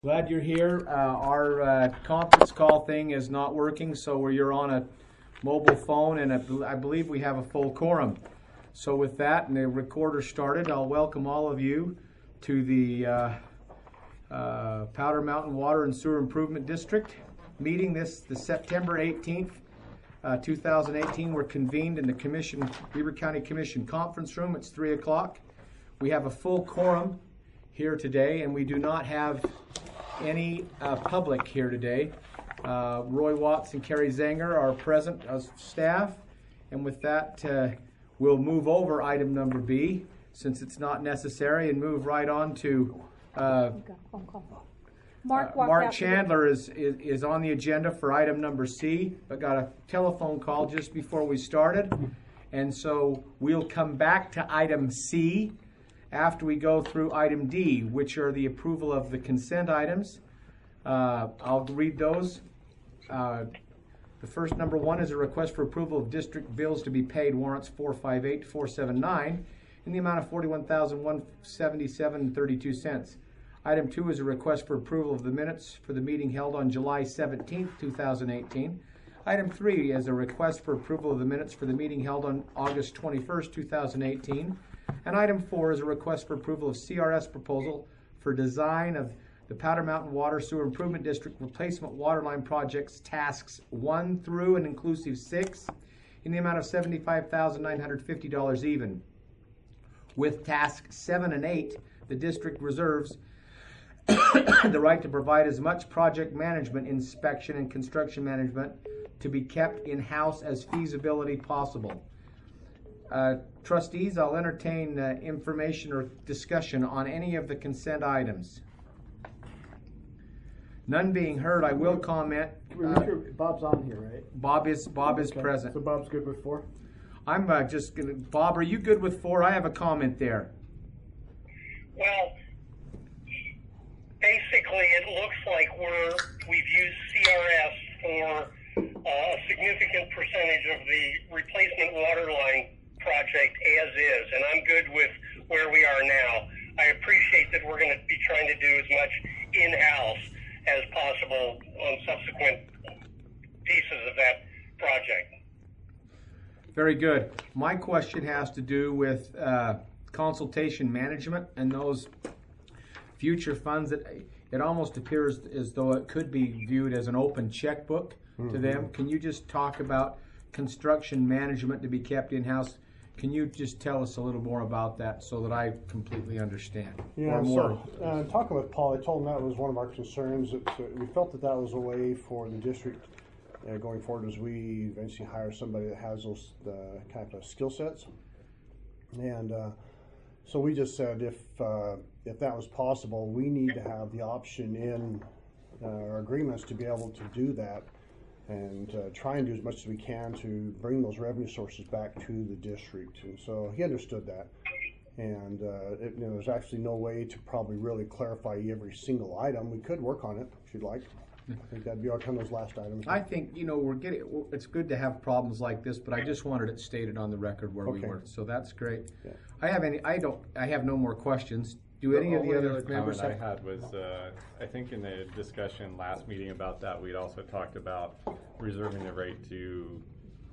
Glad you're here. Our conference call thing is not working, so you're on a mobile phone, and I believe we have a full quorum. So with that, and the recorder started, I'll welcome all of you to the Powder Mountain Water and Sewer Improvement District meeting. The September 18th, 2018. We're convened in the Beaver County Commission conference room. It's 3 o'clock. We have a full quorum here today, and we do not have any public here today. Roy Watts and Kerry Zanger are present as staff, and with that we'll move over item number B since it's not necessary and move right on to Mark Chandler is on the agenda for item number C, but got a telephone call just before we started, and so we'll come back to item C after we go through item D, which are the approval of the consent items. I'll read those. The first, number one, is a request for approval of district bills to be paid, warrants 458 to 479 in the amount of $41,177.32. Item two is a request for approval of the minutes for the meeting held on July 17th, 2018. Item three is a request for approval of the minutes for the meeting held on August 21st, 2018. And item four is a request for approval of CRS proposal for design of the Powder Mountain Water Sewer Improvement District Replacement Waterline Projects Tasks 1 through and inclusive 6 in the amount of $75,950 even. With Tasks 7 and 8, the district reserves the right to provide as much project management, inspection, and construction management to be kept in-house as feasibility possible. Trustees, I'll entertain information or discussion on any of the consent items. None being heard, I will comment. Bob's on here, right? Bob is present. So Bob's good with 4? I'm just gonna. Bob, are you good with 4? I have a comment there. Well, basically, it looks like we've used CRS for a significant percentage of the replacement water line project as is, and I'm good with where we are now. I appreciate that we're going to be trying to do as much in-house as possible on subsequent pieces of that project. Very good. My question has to do with consultation management and those future funds that it almost appears as though it could be viewed as an open checkbook to them. Can you just talk about construction management to be kept in-house? Can you just tell us a little more about that so that I completely understand? Yeah, talking with Paul, I told him that was one of our concerns. We felt that was a way for the district going forward as we eventually hire somebody that has those kind of skill sets. And so we just said if that was possible, we need to have the option in our agreements to be able to do that and try and do as much as we can to bring those revenue sources back to the district. And so he understood that. And there's actually no way to probably really clarify every single item. We could work on it if you'd like. I think that'd be our kind of those last items. I think it's good to have problems like this, but I just wanted it stated on the record where we were. So that's great. Yeah. I have no more questions. Do any of the other members have? I had was I think in the discussion last meeting about that, we'd also talked about reserving the right to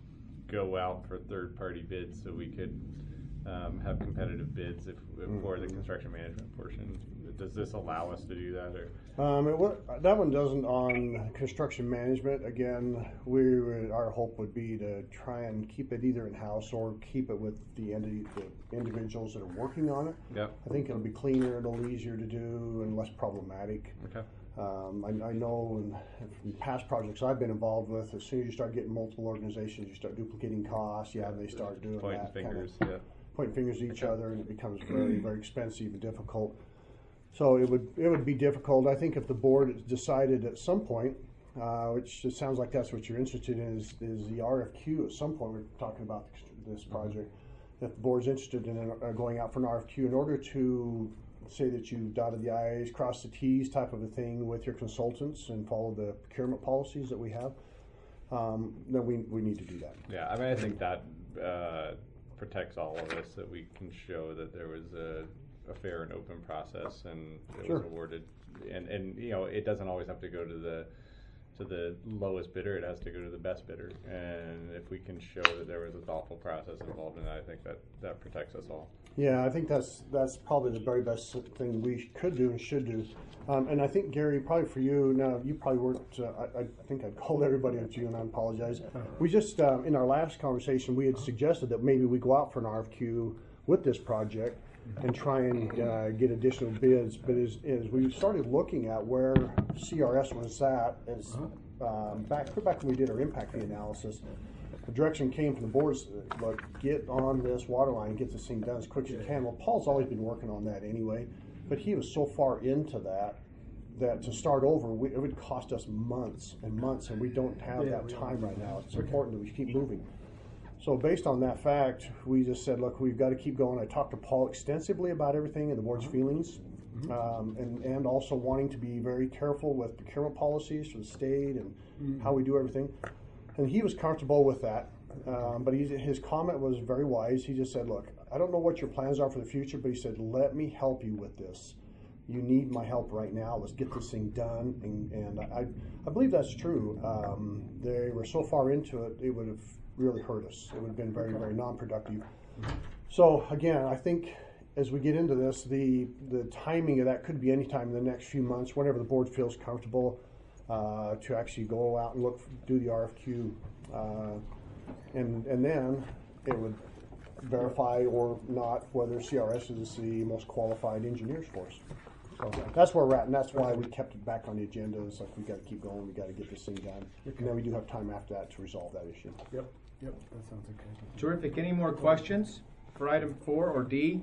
go out for third-party bids so we could have competitive bids for the construction management portion. Does this allow us to do that, or? That one doesn't on construction management. Again, our hope would be to try and keep it either in-house or keep it with the individuals that are working on it. Yep. I think it'll be cleaner, a little easier to do, and less problematic. Okay. I know in past projects I've been involved with, as soon as you start getting multiple organizations, you start duplicating costs. Yeah, they start doing pointing that. Fingers. Pointing fingers at each other, and it becomes very, very expensive and difficult. So it would be difficult. I think if the board decided at some point, which it sounds like that's what you're interested in, is the RFQ. At some point, we're talking about this project. If the board's interested in going out for an RFQ, in order to say that you dotted the I's, crossed the T's type of a thing with your consultants and follow the procurement policies that we have, then we need to do that. Yeah, I mean, I think that protects all of us, that we can show that there was a fair and open process, and it was awarded and you know, it doesn't always have to go to the lowest bidder. It has to go to the best bidder. And if we can show that there was a thoughtful process involved in that, I think that protects us all. Yeah, I think that's probably the very best thing we could do and should do. And I think, Gary, probably for you, now you probably weren't, I think I called everybody at you and I apologize. We just, in our last conversation, we had suggested that maybe we go out for an RFQ with this project and try and get additional bids. But as we started looking at where CRS was at, back when we did our impact fee analysis, the direction came from the boards, look, get on this water line, get this thing done as quick as you can. Well, Paul's always been working on that anyway, but he was so far into that to start over, it would cost us months and months, and we don't have that time right now. It's important that we keep moving. So based on that fact, we just said, look, we've got to keep going. I talked to Paul extensively about everything and the board's feelings, and also wanting to be very careful with procurement policies for the state and how we do everything. And he was comfortable with that, but his comment was very wise. He just said, look, I don't know what your plans are for the future, but he said, let me help you with this. You need my help right now. Let's get this thing done. And I believe that's true. They were so far into it, it would have really hurt us. It would have been very, very non-productive. So again, I think as we get into this, the timing of that could be any time in the next few months, whenever the board feels comfortable to actually go out and do the RFQ, and then it would verify or not whether CRS is the most qualified engineers for us. So that's where we're at, and that's why we kept it back on the agenda. It's like we got to keep going, we got to get this thing done, and then we do have time after that to resolve that issue. Yep, that sounds okay. Terrific. Any more questions for item 4 or D?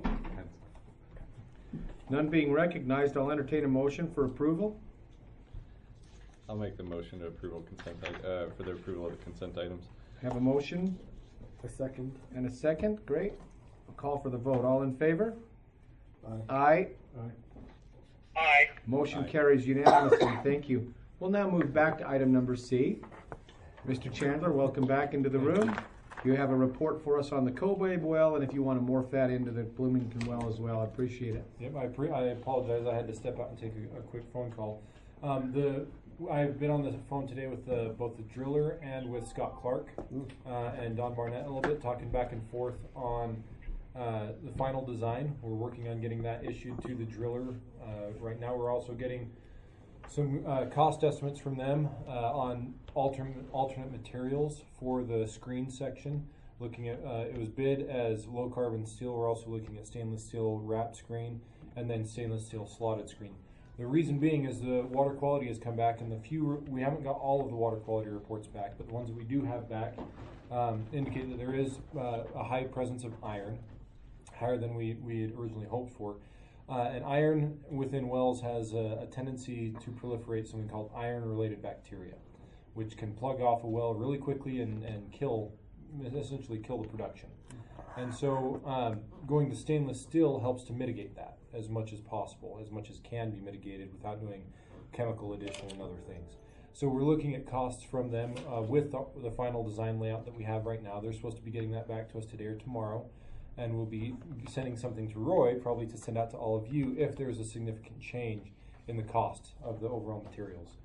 None being recognized, I'll entertain a motion for approval. I'll make the motion to approval for the approval of the consent items. Have a motion A second. and a second. Great. I'll call for the vote. All in favor? Aye. Aye. Aye. Motion Aye. carries unanimously. Thank you. We'll now move back to item number C. Mr. Chandler, welcome back into the room. You have a report for us on the Cobabe well, and if you want to morph that into the Bloomington well as well, I appreciate it. Yep, I apologize. I had to step out and take a quick phone call. I've been on the phone today with both the driller and with Scott Clark and Don Barnett a little bit, talking back and forth on the final design. We're working on getting that issued to the driller. Right now we're also getting some cost estimates from them on alternate materials for the screen section. Looking at it was bid as low carbon steel. We're also looking at stainless steel wrapped screen and then stainless steel slotted screen. The reason being is the water quality has come back, and we haven't got all of the water quality reports back, but the ones that we do have back indicate that there is a high presence of iron, higher than we had originally hoped for. And iron within wells has a tendency to proliferate something called iron-related bacteria, which can plug off a well really quickly and essentially kill the production. And so going to stainless steel helps to mitigate that as much as possible, as much as can be mitigated without doing chemical addition and other things. So we're looking at costs from them with the final design layout that we have right now. They're supposed to be getting that back to us today or tomorrow, and we'll be sending something to Roy, probably to send out to all of you if there's a significant change in the cost of the overall materials.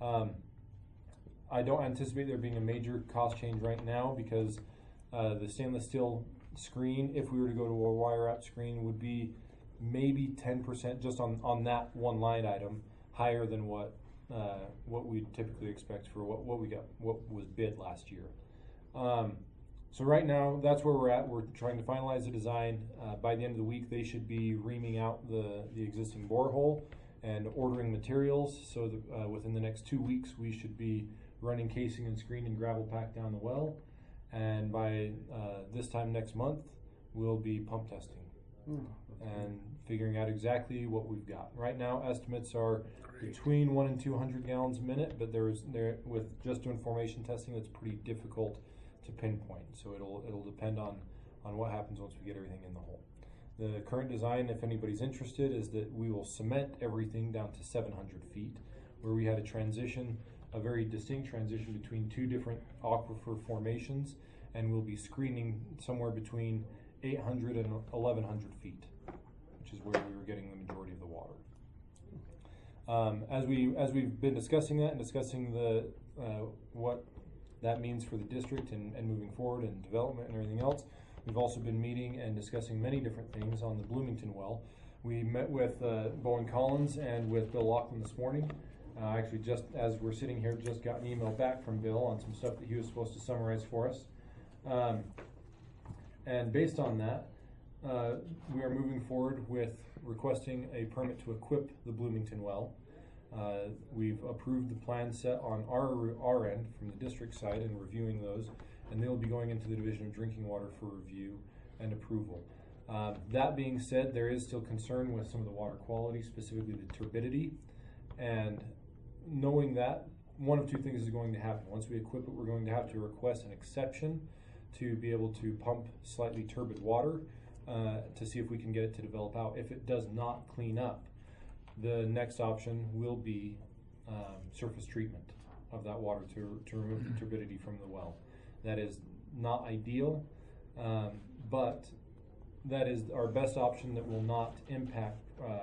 I don't anticipate there being a major cost change right now because the stainless steel screen, if we were to go to a wire wrap screen, would be maybe 10% just on that one line item higher than what we typically expect for what was bid last year. So right now that's where we're at. We're trying to finalize the design. By the end of the week they should be reaming out the existing borehole and ordering materials, so that within the next 2 weeks we should be running casing and screen and gravel pack down the well, and by this time next month we'll be pump testing and figuring out exactly what we've got. Right now estimates are between 1 and 200 gallons a minute, but with just doing formation testing that's pretty difficult to pinpoint, so it'll depend on what happens once we get everything in the hole. The current design, if anybody's interested, is that we will cement everything down to 700 feet, where we had a very distinct transition between two different aquifer formations, and we'll be screening somewhere between 800 and 1100 feet, which is where we were getting the majority of the water. As we've been discussing that and discussing the what that means for the district and moving forward and development and everything else, we've also been meeting and discussing many different things on the Bloomington well. We met with Bowen Collins and with Bill Laughlin this morning. Actually, just as we're sitting here, just got an email back from Bill on some stuff that he was supposed to summarize for us. And based on that, we are moving forward with requesting a permit to equip the Bloomington well. We've approved the plan set on our end from the district side and reviewing those, and they'll be going into the Division of Drinking Water for review and approval. That being said, there is still concern with some of the water quality, specifically the turbidity, and knowing that, one of two things is going to happen. Once we equip it, we're going to have to request an exception to be able to pump slightly turbid water to see if we can get it to develop out. If it does not clean up, the next option will be surface treatment of that water to remove the turbidity from the well. That is not ideal, but that is our best option that will not impact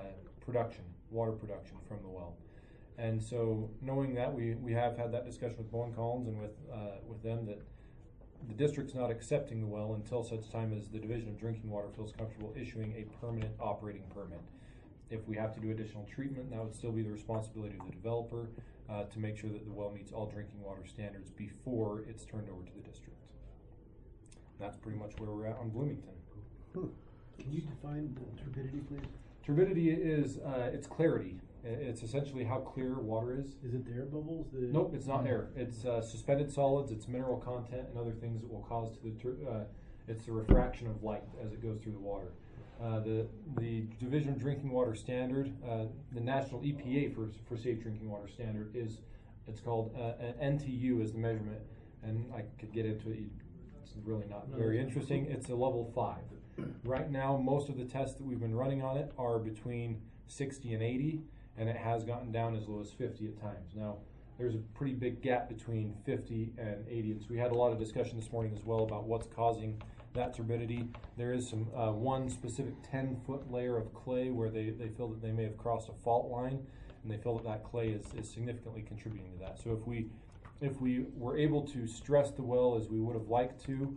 water production from the well. And so knowing that, we have had that discussion with Bowen Collins and with them that the district's not accepting the well until such time as the Division of Drinking Water feels comfortable issuing a permanent operating permit. If we have to do additional treatment, that would still be the responsibility of the developer to make sure that the well meets all drinking water standards before it's turned over to the district. That's pretty much where we're at on Bloomington. Can you define the turbidity, please? Turbidity is it's clarity. It's essentially how clear water is. Is it the air bubbles? Nope, it's not air. It's suspended solids, it's mineral content, and other things that will cause it's the refraction of light as it goes through the water. The Division of Drinking Water Standard, the National EPA for Safe Drinking Water Standard it's called an NTU is the measurement, and I could get into it. It's really not very interesting. It's a level 5. Right now, most of the tests that we've been running on it are between 60 and 80. And it has gotten down as low as 50 at times. Now, there's a pretty big gap between 50 and 80, and so we had a lot of discussion this morning as well about what's causing that turbidity. There is some one specific 10-foot layer of clay where they feel that they may have crossed a fault line, and they feel that that clay is significantly contributing to that. So if we were able to stress the well as we would have liked to,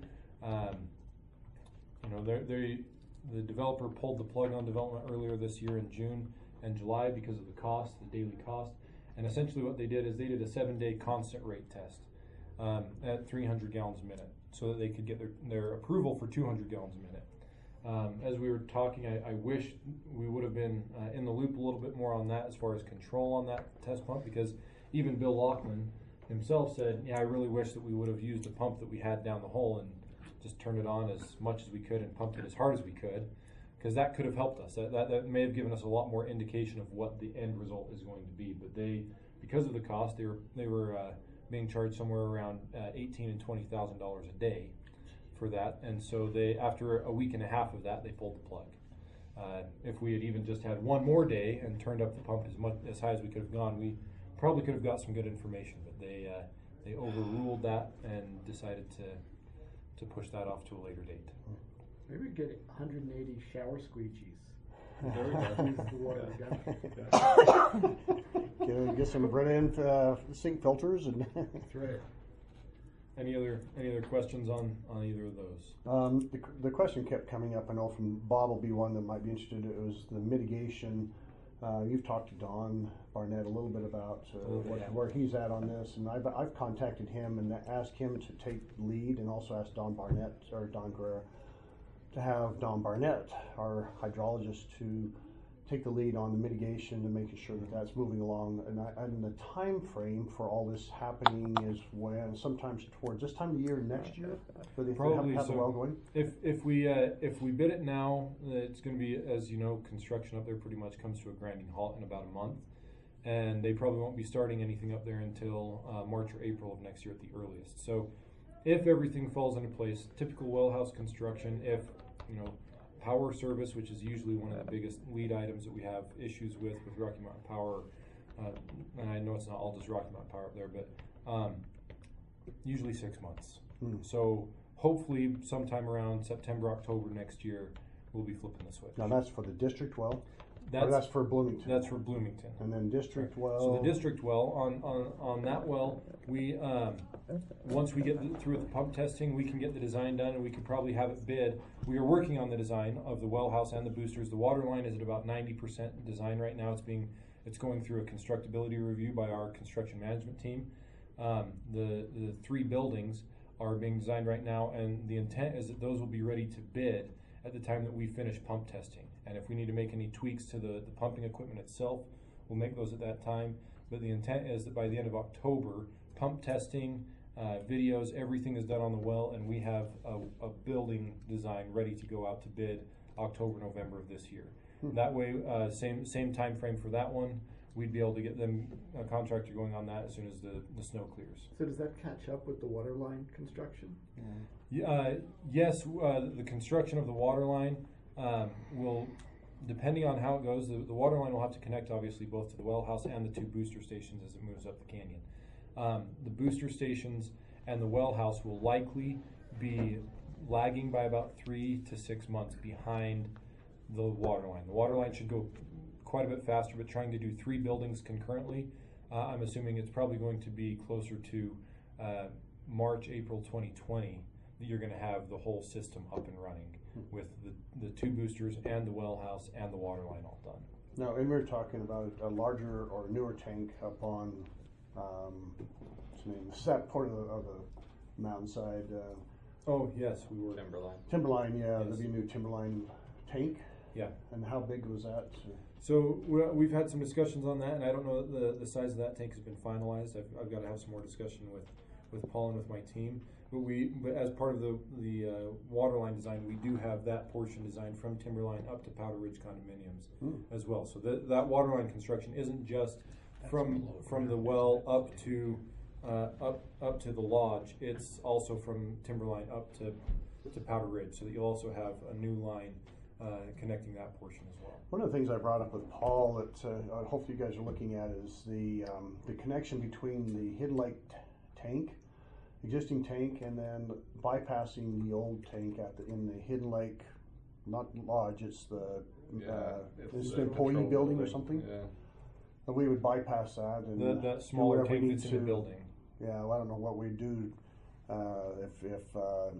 the developer pulled the plug on development earlier this year in June and July because of the cost, the daily cost. And essentially what they did is they did a 7-day constant rate test at 300 gallons a minute so that they could get their approval for 200 gallons a minute. As we were talking, I wish we would have been in the loop a little bit more on that as far as control on that test pump, because even Bill Laughlin himself said, yeah, I really wish that we would have used the pump that we had down the hole and just turned it on as much as we could and pumped it as hard as we could. Because that could have helped us. That may have given us a lot more indication of what the end result is going to be. But because of the cost, they were being charged somewhere around $18,000 and $20,000 a day for that. And so after a week and a half of that, they pulled the plug. If we had even just had one more day and turned up the pump as high as we could have gone, we probably could have got some good information. But they overruled that and decided to push that off to a later date. Maybe we get 180 shower squeegees. Use the water gun. Get some Brennan sink filters and. That's right. Any other questions on either of those? The question kept coming up. I know from Bob will be one that might be interested. It was the mitigation. You've talked to Don Barnett a little bit about where he's at on this, and I've contacted him and asked him to take lead, and also asked Don Barnett or Don Guerrera to have Don Barnett, our hydrologist, to take the lead on the mitigation and making sure that that's moving along. And the time frame for all this happening is when sometimes towards this time of year next year, so they have the well going. If we bid it now, it's going to be, as you know, construction up there pretty much comes to a grinding halt in about a month, and they probably won't be starting anything up there until March or April of next year at the earliest. So if everything falls into place, typical well house construction, if power service, which is usually one of the biggest lead items that we have issues with Rocky Mountain Power, and I know it's not all just Rocky Mountain Power up there, but usually 6 months. So hopefully sometime around September, October next year, we'll be flipping the switch. Now that's for the district well? That's for Bloomington. That's for Bloomington. And then district well. So the district well, on that well, we, once we get through with the pump testing, we can get the design done and we can probably have it bid. We are working on the design of the well house and the boosters. The water line is at about 90% design right now. It's going through a constructability review by our construction management team. The 3 buildings are being designed right now, and the intent is that those will be ready to bid at the time that we finish pump testing. And if we need to make any tweaks to the pumping equipment itself, we'll make those at that time. But the intent is that by the end of October, pump testing, videos, everything is done on the well, and we have a building design ready to go out to bid October, November of this year. That way, same time frame for that one. We'd be able to get them a contractor going on that as soon as the snow clears. So does that catch up with the water line construction? Yes, the construction of the water line will, depending on how it goes, the water line will have to connect obviously both to the well house and the 2 booster stations as it moves up the canyon. The booster stations and the well house will likely be lagging by about 3 to 6 months behind the water line. The water line should go quite a bit faster, but trying to do 3 buildings concurrently, I'm assuming it's probably going to be closer to March, April 2020 that you're going to have the whole system up and running with the 2 boosters and the well house and the water line all done. No, and we were talking about a larger or newer tank up on, what's the name, that part of the mountainside. Oh yes, we were. Timberline, yeah, Yes. there'd be a new Timberline tank. Yeah. And how big was that? So we've had some discussions on that, and I don't know that the size of that tank has been finalized. I've got to have some more discussion with Paul and with my team. But as part of the water line design, we do have that portion designed from Timberline up to Powder Ridge condominiums as well. So that water line construction isn't just from the well up to the lodge. It's also from Timberline up to Powder Ridge, so that you'll also have a new line connecting that portion as well. One of the things I brought up with Paul that hopefully you guys are looking at is the connection between the Hidden Lake tank, existing tank, and then bypassing the old tank in the Hidden Lake, not lodge, it's the employee building or something. Yeah. And we would bypass that and That smaller whatever we tank need that's in the to. building. Yeah, well, I don't know what we do if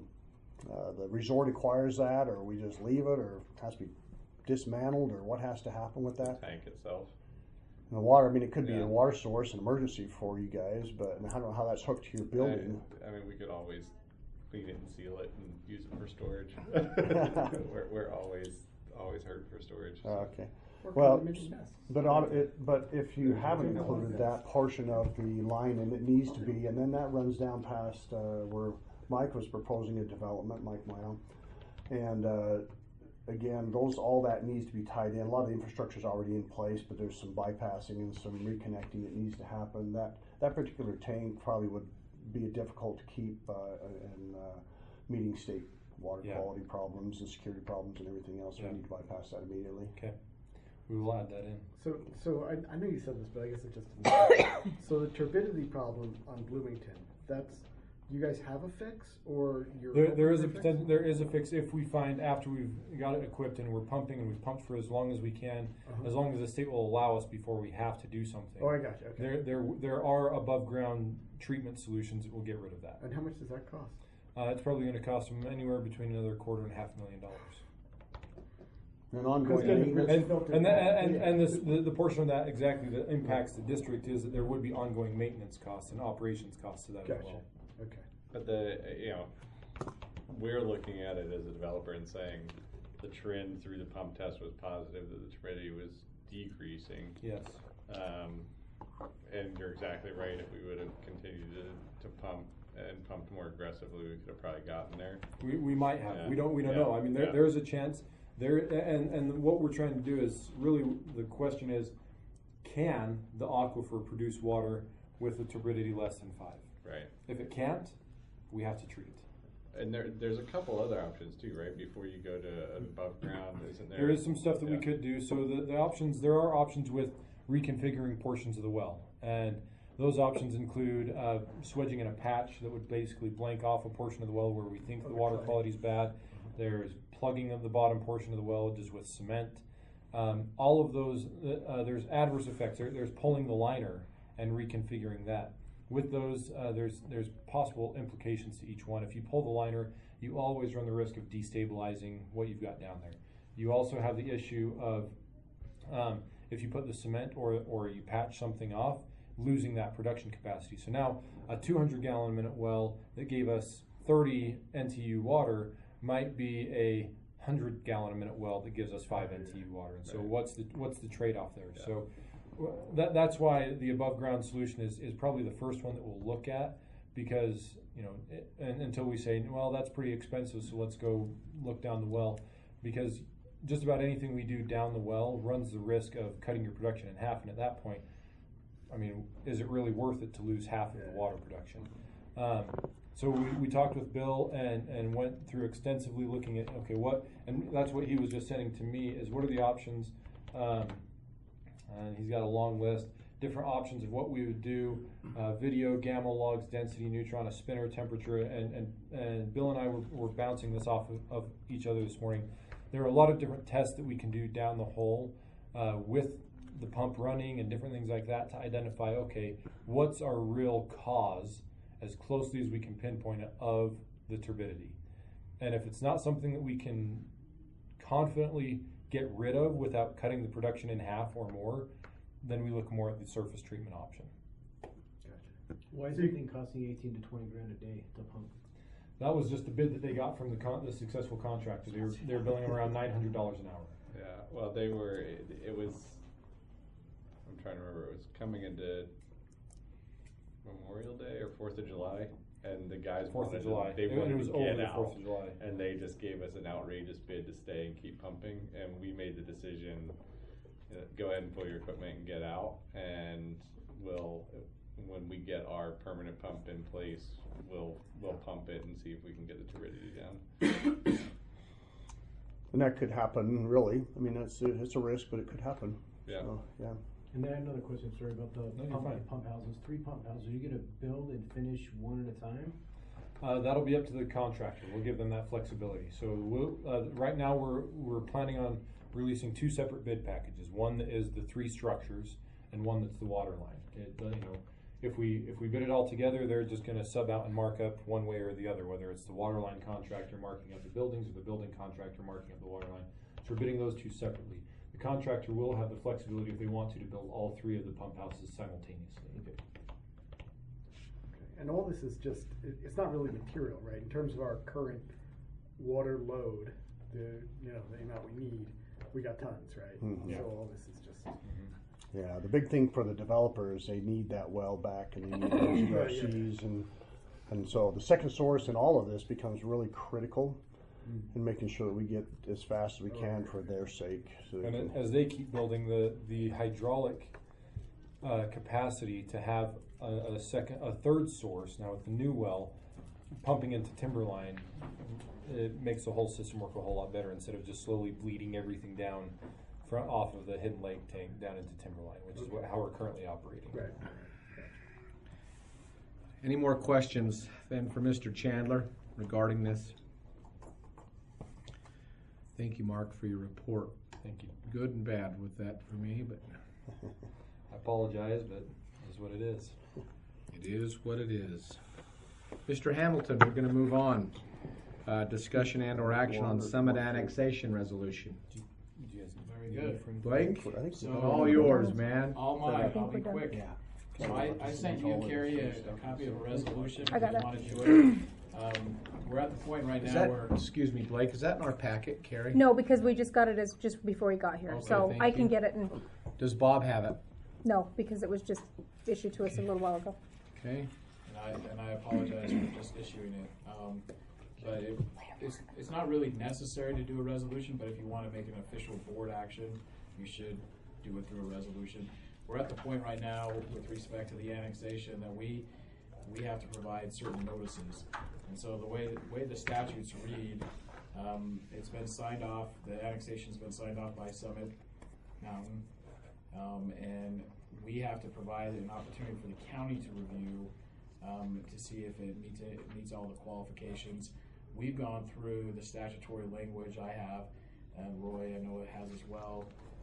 the resort acquires that, or we just leave it, or has to be dismantled, or what has to happen with that. Tank itself. And the water, I mean, it could be Yeah. a water source, an emergency for you guys, but I don't know how that's hooked to your building. I mean, we could always clean it and seal it and use it for storage. we're always hurt for storage. Okay. Or Well, condominium nests. but if you haven't included that portion of the line, and it needs to be, and then that runs down past where Mike was proposing a development, Mike Mile, and again, all that needs to be tied in. A lot of the infrastructure is already in place, but there's some bypassing and some reconnecting that needs to happen. That particular tank probably would be difficult to keep and meeting state water quality problems and security problems and everything else. Yeah. We need to bypass that immediately. Okay, we will add that in. So I know you said this, but I guess it just so the turbidity problem on Bloomington, you guys have a fix, or you're There is a hoping for potential. There is a fix if we find after we've got it equipped and we're pumping and we've pumped for as long as we can, as long as the state will allow us before we have to do something. Oh, I got you. Okay. There are above ground treatment solutions that will get rid of that. And how much does that cost? It's probably going to cost them anywhere between another $250,000. And ongoing Because maintenance. And the portion of that exactly that impacts the district is that there would be ongoing maintenance costs and operations costs to that as Gotcha. well. Okay. But we're looking at it as a developer and saying the trend through the pump test was positive, that the turbidity was decreasing. Yes. And you're exactly right. If we would have continued to pump and pumped more aggressively, we could have probably gotten there. We might have. Yeah. We don't Yeah. know. I mean, Yeah. there's a chance. And what we're trying to do is really the question is, can the aquifer produce water with a turbidity less than 5? Right. If it can't, we have to treat. And there's a couple other options too, right? Before you go to above ground, isn't there? There is some stuff that we Yeah. could do. So there are options with reconfiguring portions of the well, and those options include swedging in a patch that would basically blank off a portion of the well where we think the water quality is bad. There's plugging of the bottom portion of the well just with cement. All of those, there's adverse effects. There's pulling the liner and reconfiguring that. With those, there's possible implications to each one. If you pull the liner, you always run the risk of destabilizing what you've got down there. You also have the issue of if you put the cement or you patch something off, losing that production capacity. So now a 200 gallon a minute well that gave us 30 NTU water might be a 100 gallon a minute well that gives us 5 NTU water. And so what's the trade-off there? Yeah. So that's why the above ground solution is probably the first one that we'll look at, because until we say, well, that's pretty expensive, so let's go look down the well, because just about anything we do down the well runs the risk of cutting your production in half, and at that point, I mean, is it really worth it to lose half of the water production? So we talked with Bill and went through extensively looking at, okay, and that's what he was just saying to me, is what are the options? And he's got a long list, different options of what we would do, video, gamma logs, density, neutron, a spinner, temperature, and Bill and I were bouncing this off of each other this morning. There are a lot of different tests that we can do down the hole with the pump running and different things like that to identify, okay, what's our real cause as closely as we can pinpoint it of the turbidity. And if it's not something that we can confidently get rid of without cutting the production in half or more, then we look more at the surface treatment option. Gotcha. Why is anything costing 18 to 20 grand a day to pump? That was just the bid that they got from the successful contractor. They were billing around $900 an hour. Yeah, well, it was, I'm trying to remember, it was coming into Memorial Day or 4th of July, and the guys 4th of July. They wanted it was to over get the out, 4th of July. and they just gave us an outrageous bid to stay and keep pumping, and we made the decision, go ahead and pull your equipment and get out, and when we get our permanent pump in place, we'll pump it and see if we can get the turbidity down. And that could happen, really. I mean, it's a risk, but it could happen. Yeah. So, yeah. And then I have another question, sorry, about the pump houses. 3 pump houses. Are you going to build and finish one at a time? That'll be up to the contractor. We'll give them that flexibility. So right now we're planning on releasing 2 separate bid packages. One that is the 3 structures, and one that's the water line. If we bid it all together, they're just going to sub out and mark up one way or the other, whether it's the water line contractor marking up the buildings or the building contractor marking up the water line. So we're bidding those 2 separately. The contractor will have the flexibility, if they want to build all 3 of the pump houses simultaneously. Okay. And all this is just, it's not really material, right? In terms of our current water load, the amount we need, we got tons, right? Mm-hmm. So all this is just... Yeah, the big thing for the developers, they need that well back, and they need those URCs, and so the second source in all of this becomes really critical in making sure that we get as fast as we can for their sake. So and as they keep building the hydraulic capacity to have a third source now with the new well pumping into Timberline, it makes the whole system work a whole lot better instead of just slowly bleeding everything down off of the Hidden Lake tank down into Timberline, which is how we're currently operating. Right. Any more questions then for Mr. Chandler regarding this? Thank you, Mark, for your report. Thank you. Good and bad with that for me, but I apologize, but it is what it is. it is what it is. Mr. Hamilton, we're going to move on. Discussion and/or action on Summit Annexation Resolution. Very good. Blake, I think it's all yours, man. All mine, I'll be quick. Yeah. So I sent you and Carrie a copy of a resolution. I got If it. you wanted to do it. We're at the point right Is now that, where, excuse me, Blake, is that in our packet, Carrie? No, because we just got it as just before he got here, Okay, so thank I can you. get it and, Does Bob have it? no, because it was just issued to us a little while ago. Okay. and I apologize for just issuing it. But it's not really necessary to do a resolution, but if you want to make an official board action, you should do it through a resolution. We're at the point right now with respect to the annexation that we have to provide certain notices. And so the way the statutes read, it's been signed off, the annexation's been signed off by Summit Mountain, and we have to provide an opportunity for the county to review to see if it meets all the qualifications. We've gone through the statutory language, I have, and Roy, I know it has as well,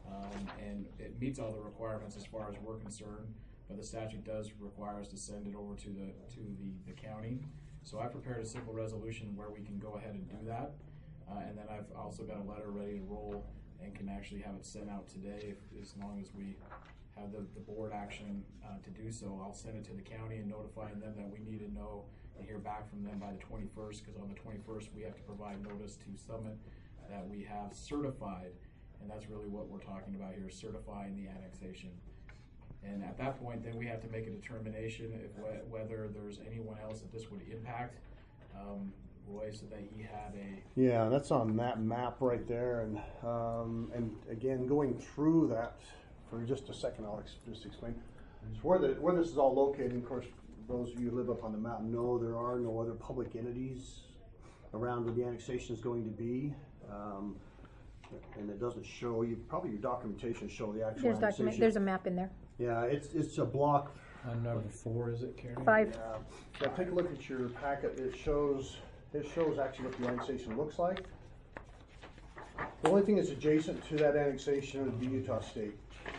And it meets all the requirements as far as we're concerned, but the statute does require us to send it over to the county. So I prepared a simple resolution where we can go ahead and do that. And then I've also got a letter ready to roll and can actually have it sent out today as long as we have the board action to do so. I'll send it to the county and notifying them that we need to know and hear back from them by the 21st, because on the 21st we have to provide notice to Summit that we have certified, and that's really what we're talking about here, certifying the annexation. And at that point, then we have to make a determination if whether there's anyone else that this would impact. Roy said that he had a... Yeah, that's on that map right there, and again, going through that for just a second, I'll just explain. So where this is all located, of course, those of you who live up on the map know there are no other public entities around where the annexation is going to be. And it doesn't show you, probably your documentation show the actual annexation. There's a map in there. Yeah, it's a block. On number 4, is it, Karen? 5. Yeah, take a look at your packet. It shows actually what the annexation looks like. The only thing that's adjacent to that annexation would be Utah State.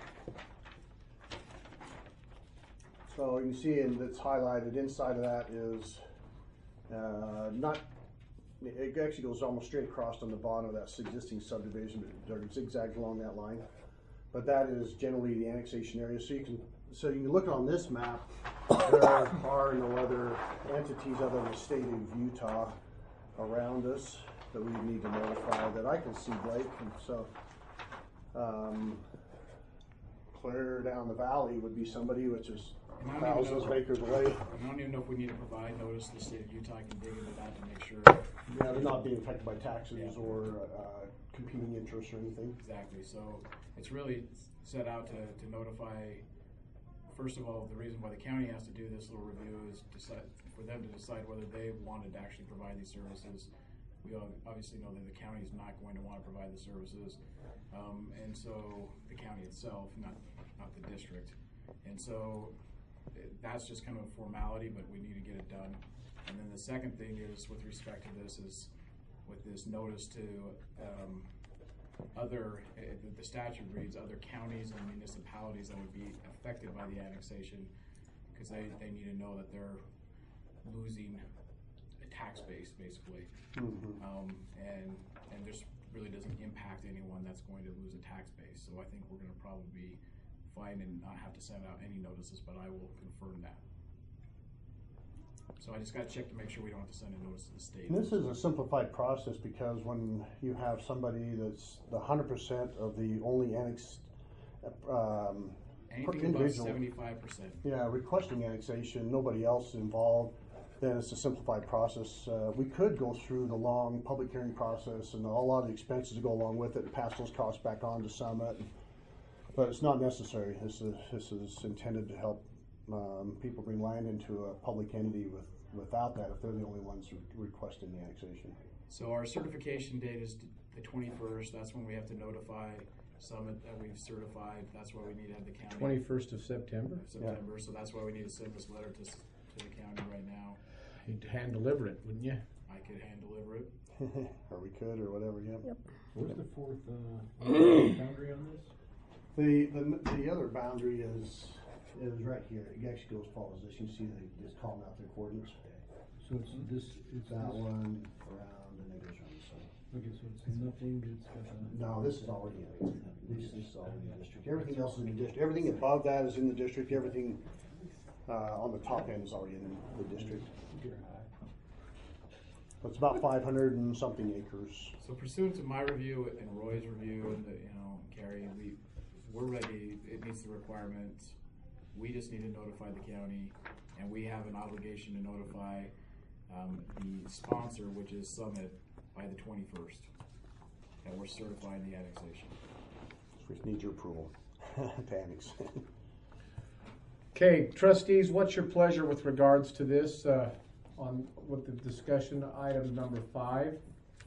So you can see that's highlighted inside of that is it actually goes almost straight across on the bottom of that existing subdivision, but it zigzags along that line. But that is generally the annexation area. So you can look on this map, there are no other entities other than the state of Utah around us that we need to notify that I can see, Blake. And so clear down the valley would be somebody which is thousands of acres away. I don't even know if we need to provide notice to the state of Utah. I can dig into that to make sure. Yeah, they're not being affected by taxes or competing interests or anything. Exactly. So it's really set out to notify. First of all, the reason why the county has to do this little review is for them to decide whether they wanted to actually provide these services. We obviously know that the county is not going to want to provide the services, and so the county itself, not the district. And so that's just kind of a formality, but we need to get it done. And then the second thing is, with respect to this, is with this notice to the statute reads other counties and municipalities that would be affected by the annexation, because they need to know that they're losing a tax base, basically. And this really doesn't impact anyone that's going to lose a tax base. So I think we're going to probably be fine and not have to send out any notices, but I will confirm that. So I just got to check to make sure we don't have to send a notice to the state. And this is a simplified process because when you have somebody that's the 100% of the only annexed anything above 75%. Yeah, requesting annexation, nobody else involved, then it's a simplified process. We could go through the long public hearing process and a lot of the expenses that go along with it and pass those costs back on to Summit, but it's not necessary. This is intended to help people bring land into a public entity without that if they're the only ones requesting the annexation. So our certification date is the 21st. That's when we have to notify Summit that we've certified. That's why we need to have the county. 21st of September? September, yeah. So that's why we need to send this letter to the county right now. You'd hand deliver it, wouldn't you? I could hand deliver it. Or we could, or whatever, yeah. Yep. What's the fourth boundary on this? The other boundary is right here. It actually goes follows this. You see this calling out their coordinates. So it's that one around and it goes around the side. Okay, so it's nothing that's no, this is already in. This is already in the district. Everything else is in the district. Everything above that is in the district. Everything on the top end is already in the district. So it's about 500 and something acres. So pursuant to my review and Roy's review and Carrie, we're ready. It meets the requirements. We just need to notify the county, and we have an obligation to notify the sponsor, which is Summit, by the 21st, that we're certifying the annexation. So we need your approval to annex. Okay, trustees, what's your pleasure with regards to this with the discussion item number 5?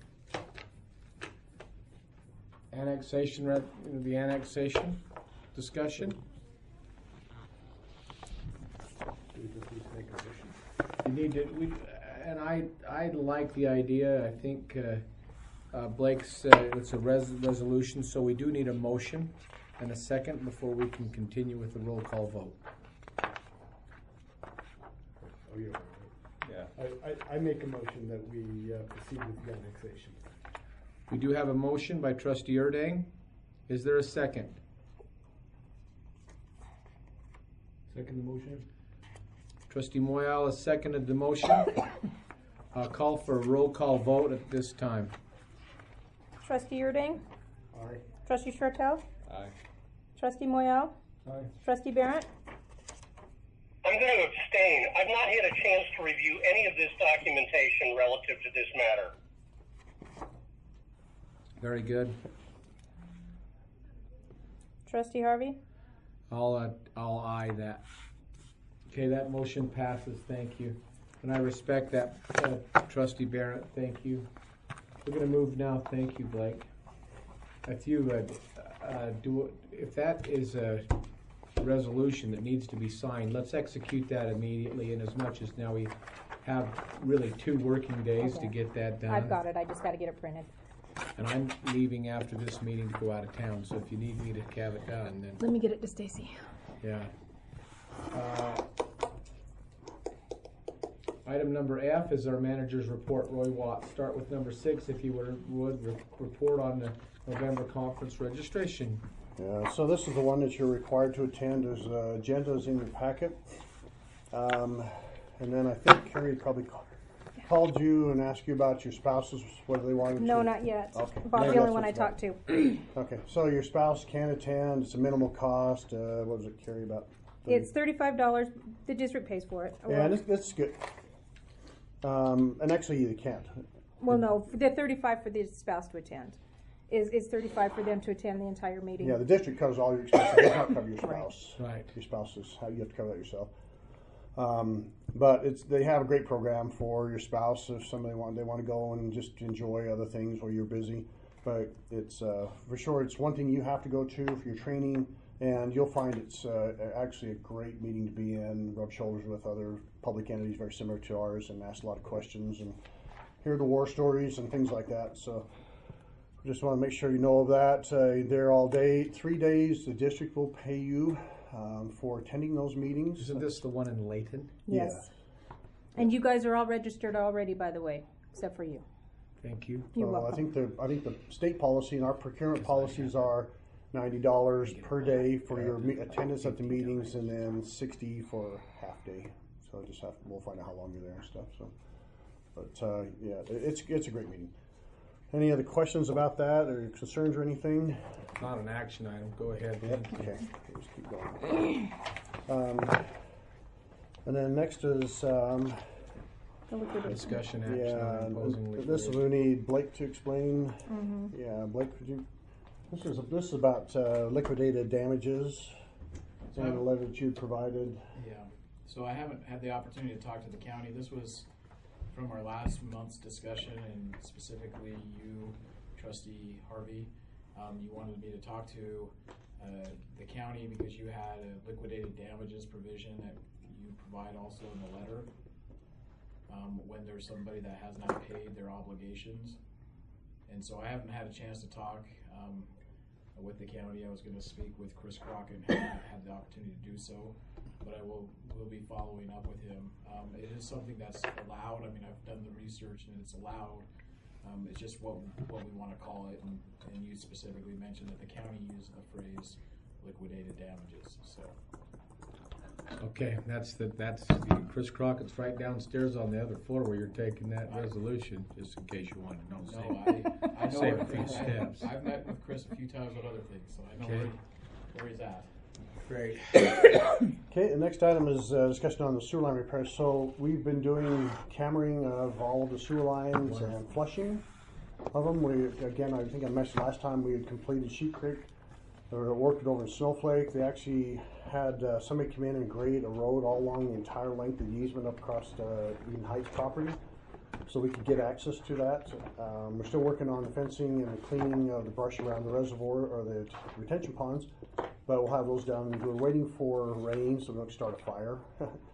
Annexation, the annexation discussion. You need to, I like the idea. I think Blake's, it's a resolution, so we do need a motion and a second before we can continue with the roll call vote. Oh, yeah. Yeah. I make a motion that we proceed with the annexation. We do have a motion by trustee Erding. Is there a second? Second the motion? Trustee Moyal has seconded the motion. I'll call for a roll call vote at this time. Trustee Erding? Aye. Trustee Shortell? Aye. Trustee Moyal? Aye. Trustee Barrett? I'm going to abstain. I've not had a chance to review any of this documentation relative to this matter. Very good. Trustee Harvey? I'll aye that. Okay, that motion passes. Thank you. And I respect that, Trustee Barrett. Thank you. We're going to move now. Thank you, Blake. If you if that is a resolution that needs to be signed, let's execute that immediately. And as much as now we have really 2 working days to get that done. I've got it. I just got to get it printed. And I'm leaving after this meeting to go out of town. So if you need me to have it done, then Let me get it to Stacy. yeah. Item number F is our manager's report. Roy Watts. Start with number 6, if you would report on the November conference registration. Yeah, so this is the one that you're required to attend. There's agendas in your packet. And then I think Carrie probably called you and asked you about your spouses, whether they wanted to. No, not yet. Okay. Bob's Maybe the only that's one I what talked to. Okay, so your spouse can attend. It's a minimal cost. What was it, Carrie, about? It's $35. The district pays for it. Yeah, and that's good. And actually, you can't. Well, no, the 35 for the spouse to attend is 35 for them to attend the entire meeting. Yeah, the district covers all your expenses. It does not cover your spouse. Right. Your spouse is how you have to cover that yourself. But they have a great program for your spouse if somebody they want to go and just enjoy other things while you're busy. But it's for sure it's one thing you have to go to for your training, and you'll find it's actually a great meeting to be in. Rub shoulders with other public entities very similar to ours, and ask a lot of questions and hear the war stories and things like that. So just want to make sure you know of that. They're all day, 3 days. The district will pay you for attending those meetings. Isn't this the one in Layton? Yes. And you guys are all registered already, by the way, except for you. Thank you. You're I welcome. think the state policy and our procurement policies are $90 per day for your attendance at the meetings, and then $60 for half day. So we'll find out how long you're there and stuff. So, but yeah, it's a great meeting. Any other questions about that, or concerns, or anything? Not an action item. Go ahead. Yep. Thank you. Okay. Let's keep going. And then next is The liquidation. Discussion action yeah. on imposing This is liquidation. we need Blake to explain. Yeah, Blake, could you? This is about liquidated damages. And the letter that you provided. Yeah, so I haven't had the opportunity to talk to the county. This was from our last month's discussion, and specifically you, Trustee Harvey, you wanted me to talk to the county because you had a liquidated damages provision that you provide also in the letter when there's somebody that has not paid their obligations. And so I haven't had a chance to talk with the county. I was going to speak with Chris Crockett and haven't had the opportunity to do so, but I will be following up with him. It is something that's allowed. I mean, I've done the research and it's allowed. It's just what we want to call it, and you specifically mentioned that the county used the phrase liquidated damages. So Okay, that's Chris Crockett's right downstairs on the other floor where you're taking that resolution, just in case you wanted to know. no, I know Save a few steps. I've met with Chris a few times on other things, so I know Okay. where he's at. Great. Okay, the next item is discussion on the sewer line repairs. So we've been doing cammering of all of the sewer lines and flushing of them. I think I mentioned last time we had completed Sheep Creek, or worked it over in Snowflake. They actually had somebody come in and grade a road all along the entire length of the easement up across Eden Heights property, so we could get access to that. We're still working on the fencing and the cleaning of the brush around the reservoir or the retention ponds, but we'll have those done. We're waiting for rain so we don't start a fire.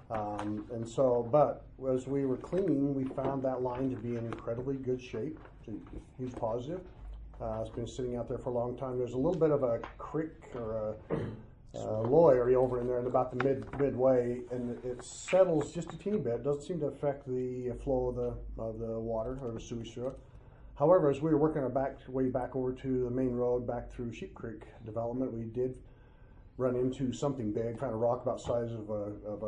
And so, but as we were cleaning, we found that line to be in incredibly good shape. It's a huge positive. It's been sitting out there for a long time. There's a little bit of a creek or a low area over in there at about the midway, and it settles just a teeny bit. It doesn't seem to affect the flow of the water or the sewage through it. However, as we were working our way back over to the main road, back through Sheep Creek development, we did run into something big, kind of rock about the size of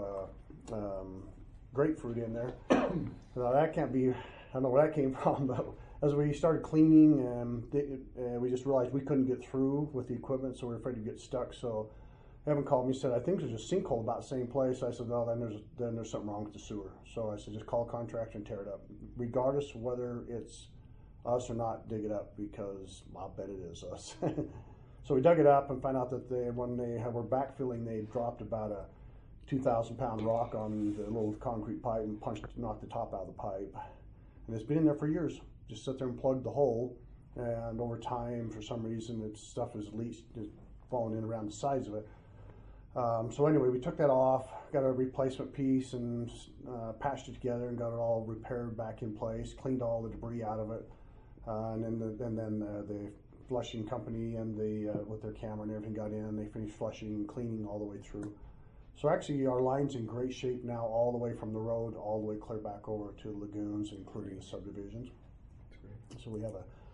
a grapefruit in there. Now that can't be, I don't know where that came from, but as we started cleaning, we just realized we couldn't get through with the equipment, so we were afraid to get stuck. So Evan called me and said, I think there's a sinkhole about the same place. I said, no, then there's something wrong with the sewer. So I said, just call a contractor and tear it up. Regardless of whether it's us or not, dig it up, because I'll bet it is us. So we dug it up and found out that when they were backfilling, they dropped about a 2,000-pound rock on the little concrete pipe and knocked the top out of the pipe. And it's been in there for years. Just sit there and plug the hole, and over time, for some reason, stuff is leached, falling in around the sides of it. So anyway, we took that off, got a replacement piece, and patched it together and got it all repaired back in place, cleaned all the debris out of it, and then the flushing company and with their camera and everything got in. They finished flushing and cleaning all the way through. So actually, our line's in great shape now, all the way from the road all the way clear back over to the lagoons, including the subdivisions. So we have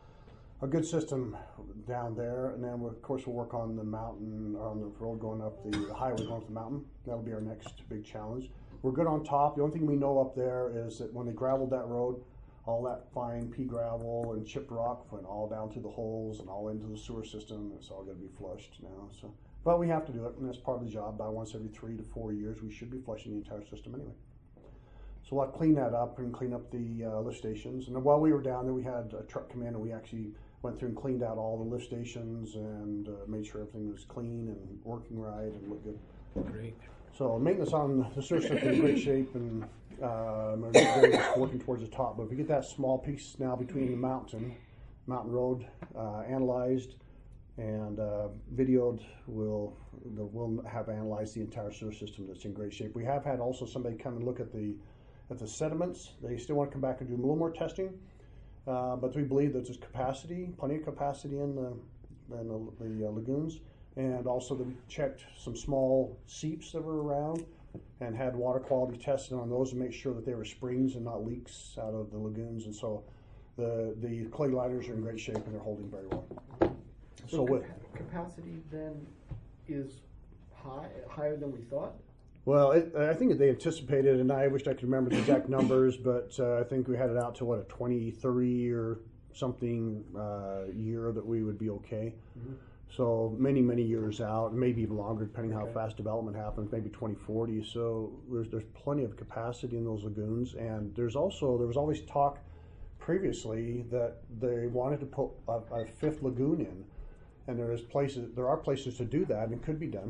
a good system down there, and then of course we'll work on the mountain, or on the road going up the highway going up the mountain. That'll be our next big challenge. We're good on top. The only thing we know up there is that when they gravelled that road, all that fine pea gravel and chipped rock went all down through the holes and all into the sewer system. It's all going to be flushed now. So, but we have to do it, and that's part of the job. About once every 3 to 4 years, we should be flushing the entire system anyway. So we'll clean that up and clean up the lift stations. And then while we were down there, we had a truck come in, and we actually went through and cleaned out all the lift stations and made sure everything was clean and working right and looked good. Great. So maintenance on the sewer system in great shape, and we're working towards the top. But if we get that small piece now between the mountain road analyzed and videoed, we'll have analyzed the entire sewer system that's in great shape. We have had also somebody come and look at the sediments. They still want to come back and do a little more testing, but we believe that there's plenty of capacity in the lagoons. And also that we checked some small seeps that were around and had water quality tested on those to make sure that they were springs and not leaks out of the lagoons. And so the clay liners are in great shape and they're holding very well. So with capacity then is higher than we thought? Well, I think that they anticipated, and I wish I could remember the exact numbers, but I think we had it out to a 2030 or something year that we would be okay. Mm-hmm. So many years out, maybe even longer, depending how fast development happens, maybe 2040. So there's plenty of capacity in those lagoons, and there was always talk previously that they wanted to put a 5th lagoon in, and there are places to do that, and it could be done.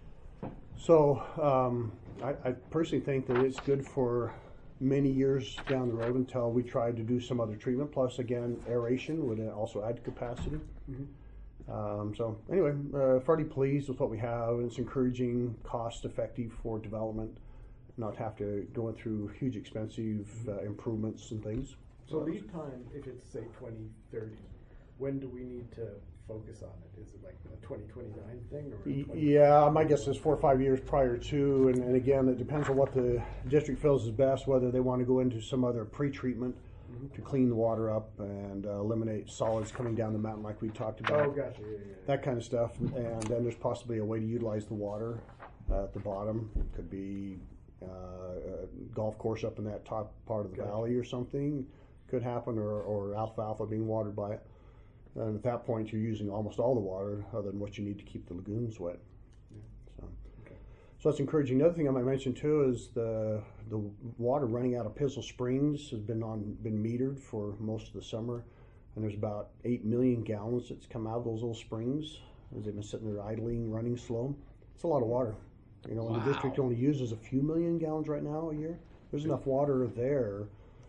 So I personally think that it's good for many years down the road until we try to do some other treatment. Plus, again, aeration would also add capacity. Mm-hmm. So anyway, fairly pleased with what we have. It's encouraging, cost-effective for development, not have to go through huge expensive improvements and things. So lead time, if it's say 2030, when do we need to focus on it? Is it like a 2029 thing? Or yeah, my guess is 4 or 5 years prior to, and again, it depends on what the district feels is best, whether they want to go into some other pre-treatment to clean the water up and eliminate solids coming down the mountain like we talked about. Oh, gotcha. Yeah. That kind of stuff. And then there's possibly a way to utilize the water at the bottom. It could be a golf course up in that top part of the valley or something. Could happen, or alfalfa being watered by it. And at that point, you're using almost all the water other than what you need to keep the lagoons wet. So that's encouraging. The other thing I might mention too is the water running out of Pizzle Springs has been metered for most of the summer, and there's about 8 million gallons that's come out of those little springs as they've been sitting there idling, running slow. It's a lot of water. You know, the district only uses a few million gallons right now a year. There's enough water there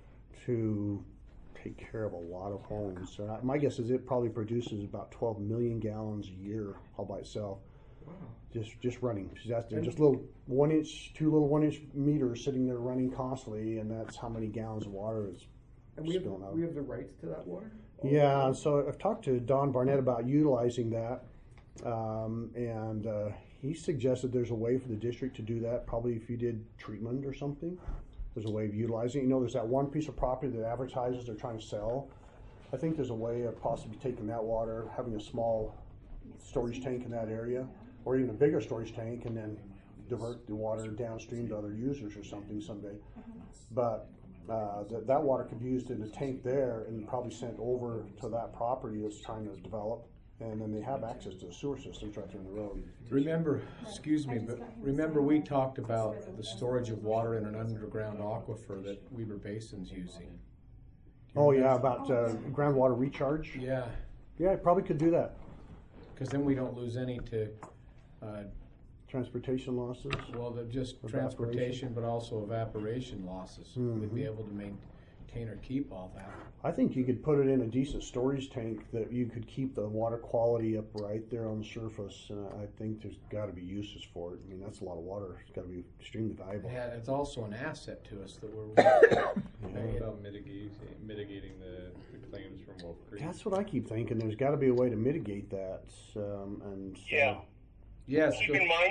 to take care of a lot of homes. So my guess is it probably produces about 12 million gallons a year all by itself. Just running. They're just little 1 inch, 2 little 1 inch meters sitting there running constantly, and that's how many gallons of water is And we have the rights to that water? Yeah, so I've talked to Don Barnett about utilizing that, and he suggested there's a way for the district to do that, probably if you did treatment or something. There's a way of utilizing it. You know, there's that one piece of property that advertises they're trying to sell. I think there's a way of possibly taking that water, having a small storage tank in that area, or even a bigger storage tank, and then divert the water downstream to other users or something someday. But that water could be used in a tank there and probably sent over to that property that's trying to develop, and then they have access to the sewer systems right there in the road. Remember, excuse me, but remember we talked about the storage of water in an underground aquifer that Weber Basin's using. Oh yeah, about groundwater recharge. Yeah, Yeah, probably could do that. because then we don't lose any to, Transportation losses. well, just Evaporation. transportation, but also evaporation losses. We'd be able to maintain or keep all that. I think you could put it in a decent storage tank that you could keep the water quality up right there on the surface. And I think there's got to be uses for it. I mean, that's a lot of water. It's got to be extremely valuable. Yeah, it's also an asset to us that we're. What about mitigating the claims from Wolf Creek? That's what I keep thinking. There's got to be a way to mitigate that. And so, Yeah. Yes. Keep in mind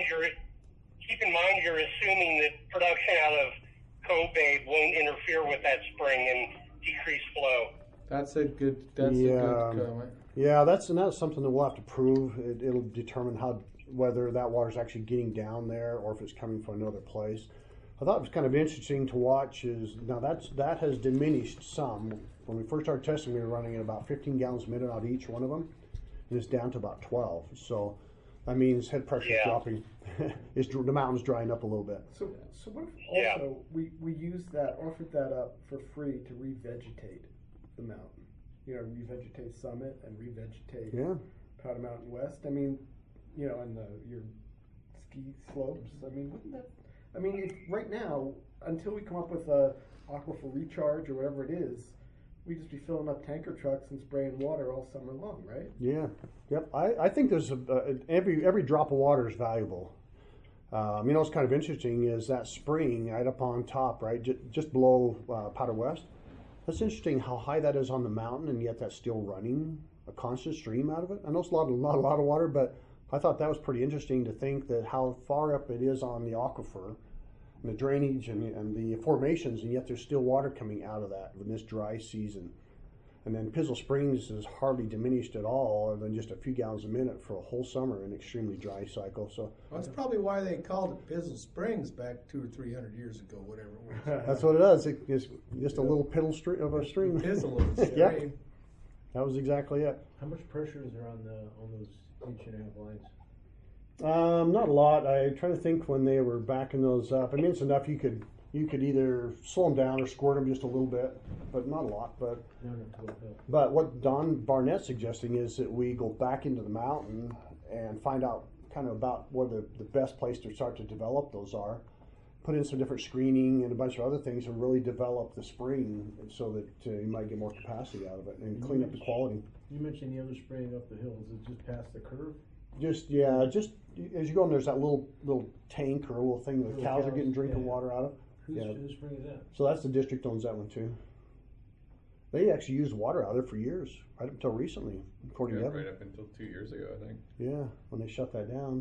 you're assuming that production out of Kobe won't interfere with that spring and decrease flow. That's a good. That's a Yeah. good comment. Yeah, that's something that we'll have to prove. It'll determine whether that water's actually getting down there or if it's coming from another place. I thought it was kind of interesting to watch now that has diminished some. When we first started testing, we were running at about 15 gallons a minute out of each one of them, and it's down to about 12. So that means head pressure is dropping. The mountain's drying up a little bit. So what if also we use that, offered that up for free to revegetate the mountain? You know, revegetate Summit and revegetate Powder Mountain West. I mean, you know, and your ski slopes. I mean, wouldn't that? I mean, right now, until we come up with a aquifer recharge or whatever it is, we just be filling up tanker trucks and spraying water all summer long, right? Yeah. Yep. I think there's every drop of water is valuable. You know what's kind of interesting is that spring right up on top, right, just below Powder West. That's interesting how high that is on the mountain, and yet that's still running a constant stream out of it. I know it's not a lot of water, but I thought that was pretty interesting to think that how far up it is on the aquifer, and the drainage and the formations, and yet there's still water coming out of that in this dry season. And then Pizzle Springs is hardly diminished at all, other than just a few gallons a minute for a whole summer, an extremely dry cycle. So Well, that's probably why they called it Pizzle Springs back 200 or 300 years ago, whatever it was. that's what it is. It's just a little piddle of a stream. Pizzle of a stream. Yeah, that was exactly it. How much pressure is there on those inch-and-a-half lines? Not a lot. I try to think when they were backing those up. I mean, it's enough you could either slow them down or squirt them just a little bit, but not a lot. But what Don Barnett's suggesting is that we go back into the mountain and find out kind of about where the best place to start to develop those are. Put in some different screening and a bunch of other things and really develop the spring so that you might get more capacity out of it and clean up the quality. You mentioned the other spraying up the hill. Is it just past the curve? Just as you go in, there's that little tank or a little thing that the cows are getting drinking water out of. Whose spring is that? So that's the district owns that one too. They actually used water out of it for years, right up until recently, according to Evan. Right up until 2 years ago, I think. Yeah, when they shut that down.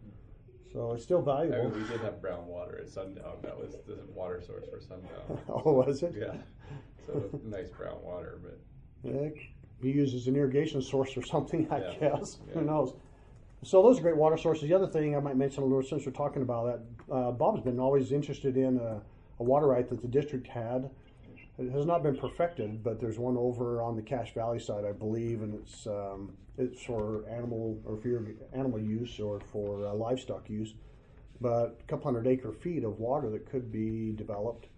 So it's still valuable. I mean, we did have brown water at Sundown. That was the water source for Sundown. Oh, was it? Yeah. So nice brown water, but Yeah, be used as an irrigation source or something, I guess. Yeah. Who knows? So those are great water sources. The other thing I might mention a little, since we're talking about that, Bob's been always interested in a water right that the district had. It has not been perfected, but there's one over on the Cache Valley side, I believe, and it's for animal use or for livestock use. But a couple 100 acre feet of water that could be developed,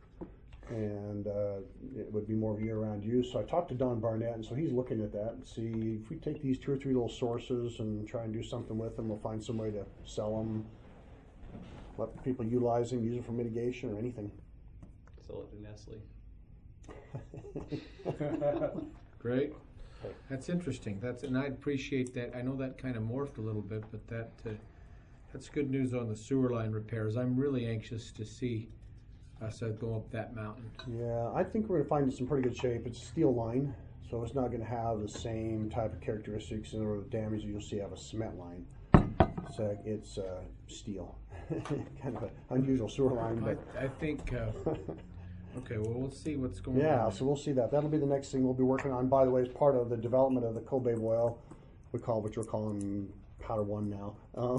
and it would be more of year-round use. So I talked to Don Barnett, and so he's looking at that and see if we take these 2 or 3 little sources and try and do something with them. We'll find some way to sell them, let people utilize them, use them for mitigation or anything. sell it to Nestle. Great. That's interesting. And I appreciate that. I know that kind of morphed a little bit, but that That's good news on the sewer line repairs. I'm really anxious to see us go up that mountain. Yeah, I think we're gonna find it in some pretty good shape. It's a steel line, so it's not gonna have the same type of characteristics or damage that you'll see out of a cement line. So it's steel, kind of an unusual sewer line, but I think. Okay, well, we'll see what's going on. yeah, so we'll see that. That'll be the next thing we'll be working on. By the way, as part of the development of the Kobe well, which we're calling Powder One now.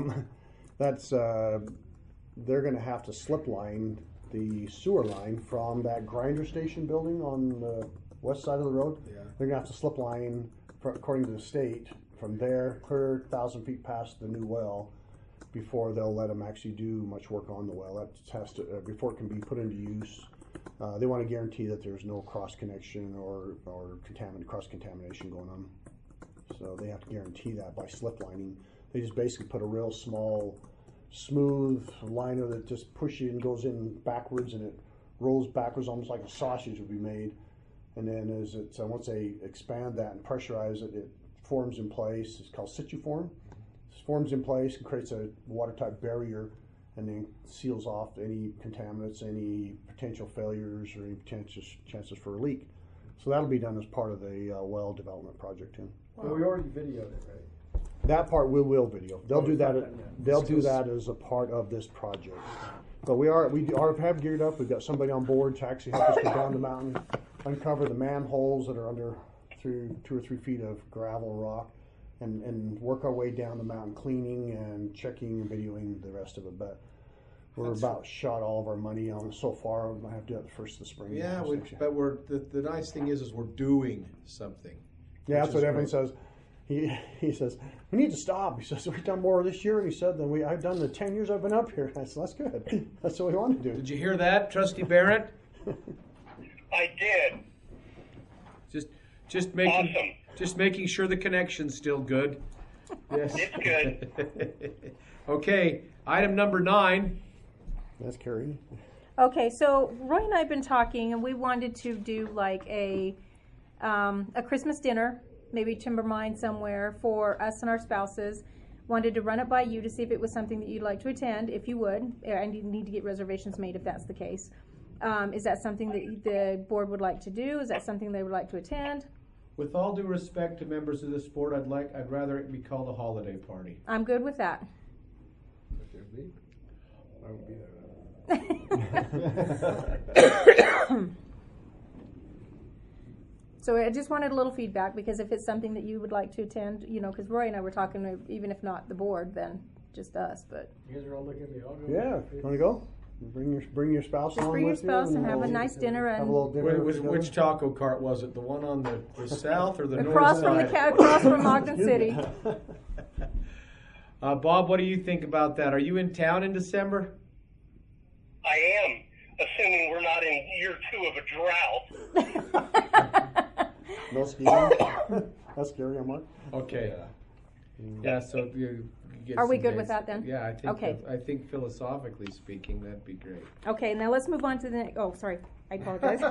That's they're going to have to slip line the sewer line from that grinder station building on the west side of the road. Yeah. They're going to have to slip line, according to the state, from there clear 1,000 feet past the new well before they'll let them actually do much work on the well. That has to before it can be put into use. They want to guarantee that there's no cross connection or cross contamination going on. So they have to guarantee that by slip lining. They just basically put a real small, smooth liner that just pushes and goes in backwards, and it rolls backwards almost like a sausage would be made. And then as it once they expand that and pressurize it, it forms in place. It's called situform. It forms in place and creates a watertight barrier, and then seals off any contaminants, any potential failures, or any chances for a leak. So that'll be done as part of the well development project too. Well, we already videoed it, right? That part we will video. They'll do that. not done yet. They'll do that as a part of this project. But we have geared up. We've got somebody on board to actually help us go down the mountain, uncover the manholes that are under through 2 or 3 feet of gravel and rock, and work our way down the mountain, cleaning and checking and videoing the rest of it. But we're about shot all of our money on it so far. We might have to do it the first of the spring. Yeah, but the nice thing is we're doing something. Yeah, that's what Evan great. says. He says, we need to stop. He says, we've done more this year, and he said, than I've done the 10 years I've been up here. I said, that's good. That's what we want to do. Did you hear that, Trustee Barrett? I did. Just making Awesome. just making sure the connection's still good. Yes. It's good. Okay, item number 9. That's Carrie. Okay, so Roy and I have been talking, and we wanted to do like a Christmas dinner, maybe timber mine somewhere for us and our spouses. Wanted to run it by you to see if it was something that you'd like to attend, if you would. And you need to get reservations made if that's the case. Is that something that the board would like to do? Is that something they would like to attend? With all due respect to members of this board, I'd rather it be called a holiday party. I'm good with that. I won't be there. So I just wanted a little feedback, because if it's something that you would like to attend, because Roy and I were talking, even if not the board, then just us. But You guys are all looking at me. I'll go. Yeah, want to go? Bring your spouse just along bring your with you. spouse and have a we'll nice dinner have a little and dinner. Which taco cart was it? The one on the south or the across north from side? across from Ogden City. Bob, what do you think about that? Are you in town in December? I am, assuming we're not in year 2 of a drought. No skiing. That's scary, Mark. Okay. Yeah. So you get Are we some good days. with that then? Yeah, I think. Okay. I think philosophically speaking, that'd be great. Okay, now let's move on to the. Oh, sorry, I apologize.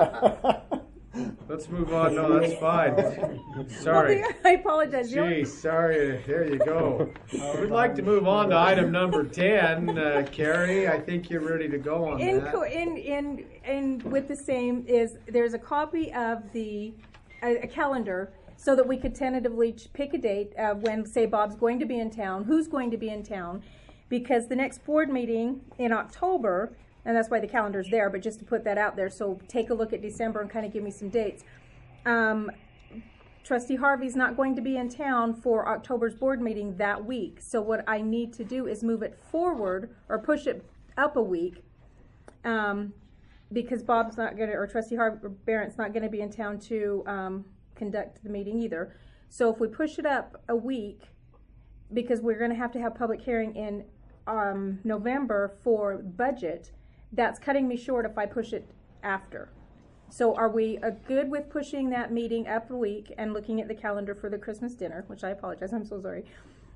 Let's move on. No, that's fine. Sorry. I apologize. The only- Gee, sorry. There you go. We'd like to move on to item number 10. Carrie, I think you're ready to go on that. In with the same is there's a copy of a calendar, so that we could tentatively pick a date when, say, Bob's going to be in town, who's going to be in town, because the next board meeting in October, and that's why the calendar's there, but just to put that out there, so take a look at December and kind of give me some dates. Trustee Harvey's not going to be in town for October's board meeting that week, so what I need to do is move it forward or push it up a week, because Bob's not going to, or Trustee Barrett's not going to be in town to conduct the meeting either. So if we push it up a week, because we're going to have public hearing in November for budget, that's cutting me short if I push it after. So are we good with pushing that meeting up a week and looking at the calendar for the Christmas dinner, which I apologize, I'm so sorry.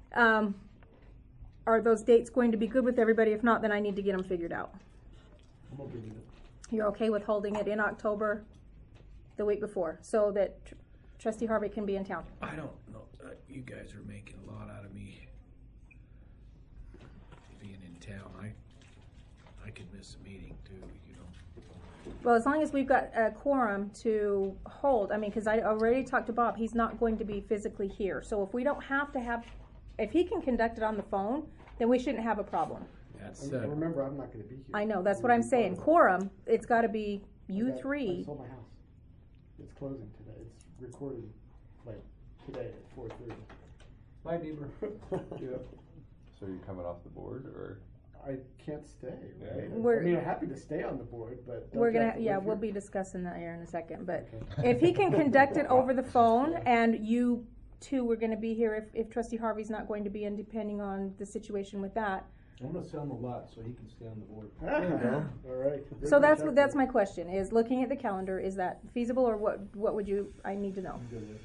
Are those dates going to be good with everybody? If not, then I need to get them figured out. I'm okay with it. You're okay with holding it in October, the week before, so that Trustee Harvey can be in town? I don't know. You guys are making a lot out of me. miss a meeting too, you know. Well, as long as we've got a quorum to hold, I mean, because I already talked to Bob, he's not going to be physically here. So if we don't have to have, if he can conduct it on the phone, then we shouldn't have a problem. That's, And remember, I'm not gonna be here. I know, that's what I'm saying. Quorum, it's gotta be you I three. sold my house. It's closing today. It's recorded like today at 4:30. Bye, neighbor. Yeah. So you're coming off the board, or? I can't stay, right? We're- I mean, I'm happy to stay on the board, but. don't We're you have gonna, to yeah, live we'll here? be discussing that here in a second, but Okay. if he can conduct it over the phone and you two were gonna be here, if trustee Harvey's not going to be in, depending on the situation with that. I'm gonna sell him a lot so he can stay on the board. There you go. All right. So that's my question, is looking at the calendar, is that feasible, or what would you, I need to know? I'm good with it.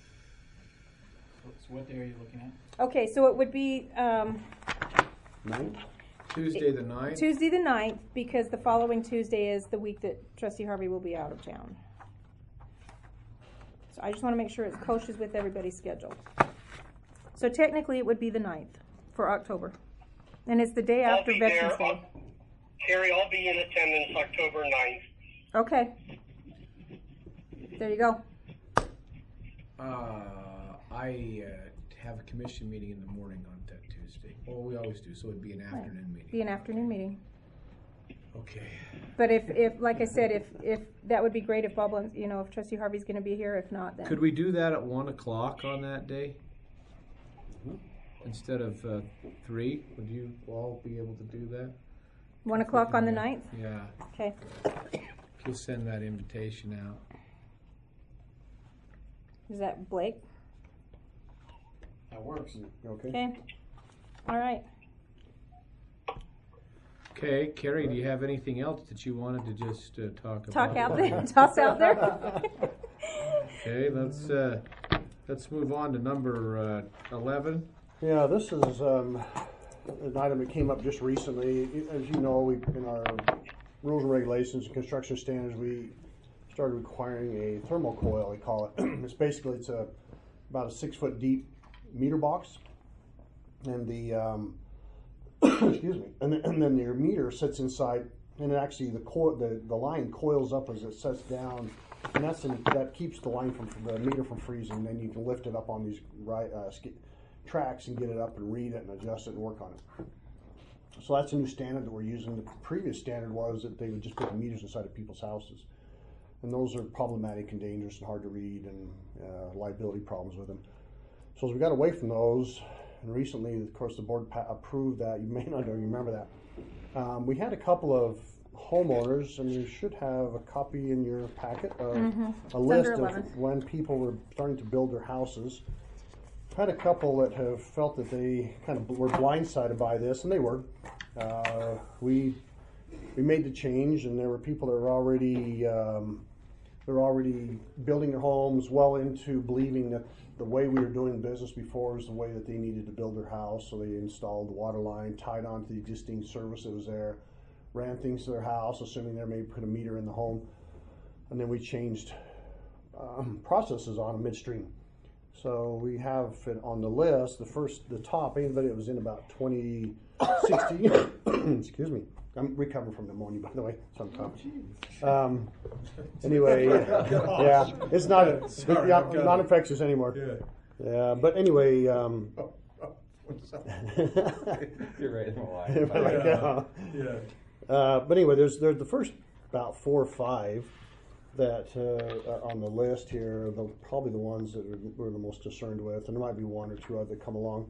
So what day are you looking at? Okay, so it would be, Ninth? Tuesday the 9th. Tuesday the 9th, because the following Tuesday is the week that trustee Harvey will be out of town. So I just wanna make sure it's kosher with everybody's schedule. So technically, it would be the 9th for October. And it's the day I'll after be there. Veterans Day. Carrie, I'll be in attendance October 9th. Okay. There you go. I have a commission meeting in the morning on that Tuesday. Well, we always do, so it'd be an afternoon meeting. Be an afternoon meeting. Okay. But if like I said, if that would be great if Bob, you know, if trustee Harvey's gonna be here, if not, then. Could we do that at 1 o'clock on that day? Instead of 3? Would you all be able to do that? 1 o'clock on the 9th? Yeah. Okay. If you'll send that invitation out. Is that Blake? That works. Okay. Okay. All right. Okay, Carrie, do you have anything else that you wanted to just talk about? Talk out there, toss out there. Okay, let's move on to number 11. Yeah, this is an item that came up just recently. As you know, in our rules and regulations and construction standards, we started requiring a thermocoil, we call it. It's about a 6-foot deep meter box, and the excuse me, and then your meter sits inside, and it actually the line coils up as it sets down, and that keeps the line from the meter from freezing. Then you can lift it up on these tracks and get it up and read it and adjust it and work on it. So that's a new standard that we're using. The previous standard was that they would just put the meters inside of people's houses, and those are problematic and dangerous and hard to read, and liability problems with them. So as we got away from those, and recently, of course, the board approved that. You may not remember that. We had a couple of homeowners, and you should have a copy in your packet of a list of 11. when people were starting to build their houses. Had a couple that have felt that they kind of were blindsided by this, and they were. We made the change, and there were people that were already building their homes well into believing that the way we were doing business before was the way that they needed to build their house. So they installed the water line, tied onto the existing service that was there, ran things to their house, assuming they may put a meter in the home, and then we changed processes on them midstream. So we have it on the list. The top, anybody that was in about 2016. Excuse me. I'm recovering from pneumonia, by the way. Anyway, yeah, it's not not infectious anymore. Yeah, but anyway. You're right in the line. But anyway, there's the first about 4 or 5 that are on the list here, probably the ones that we're the most concerned with, and there might be 1 or 2 other that come along.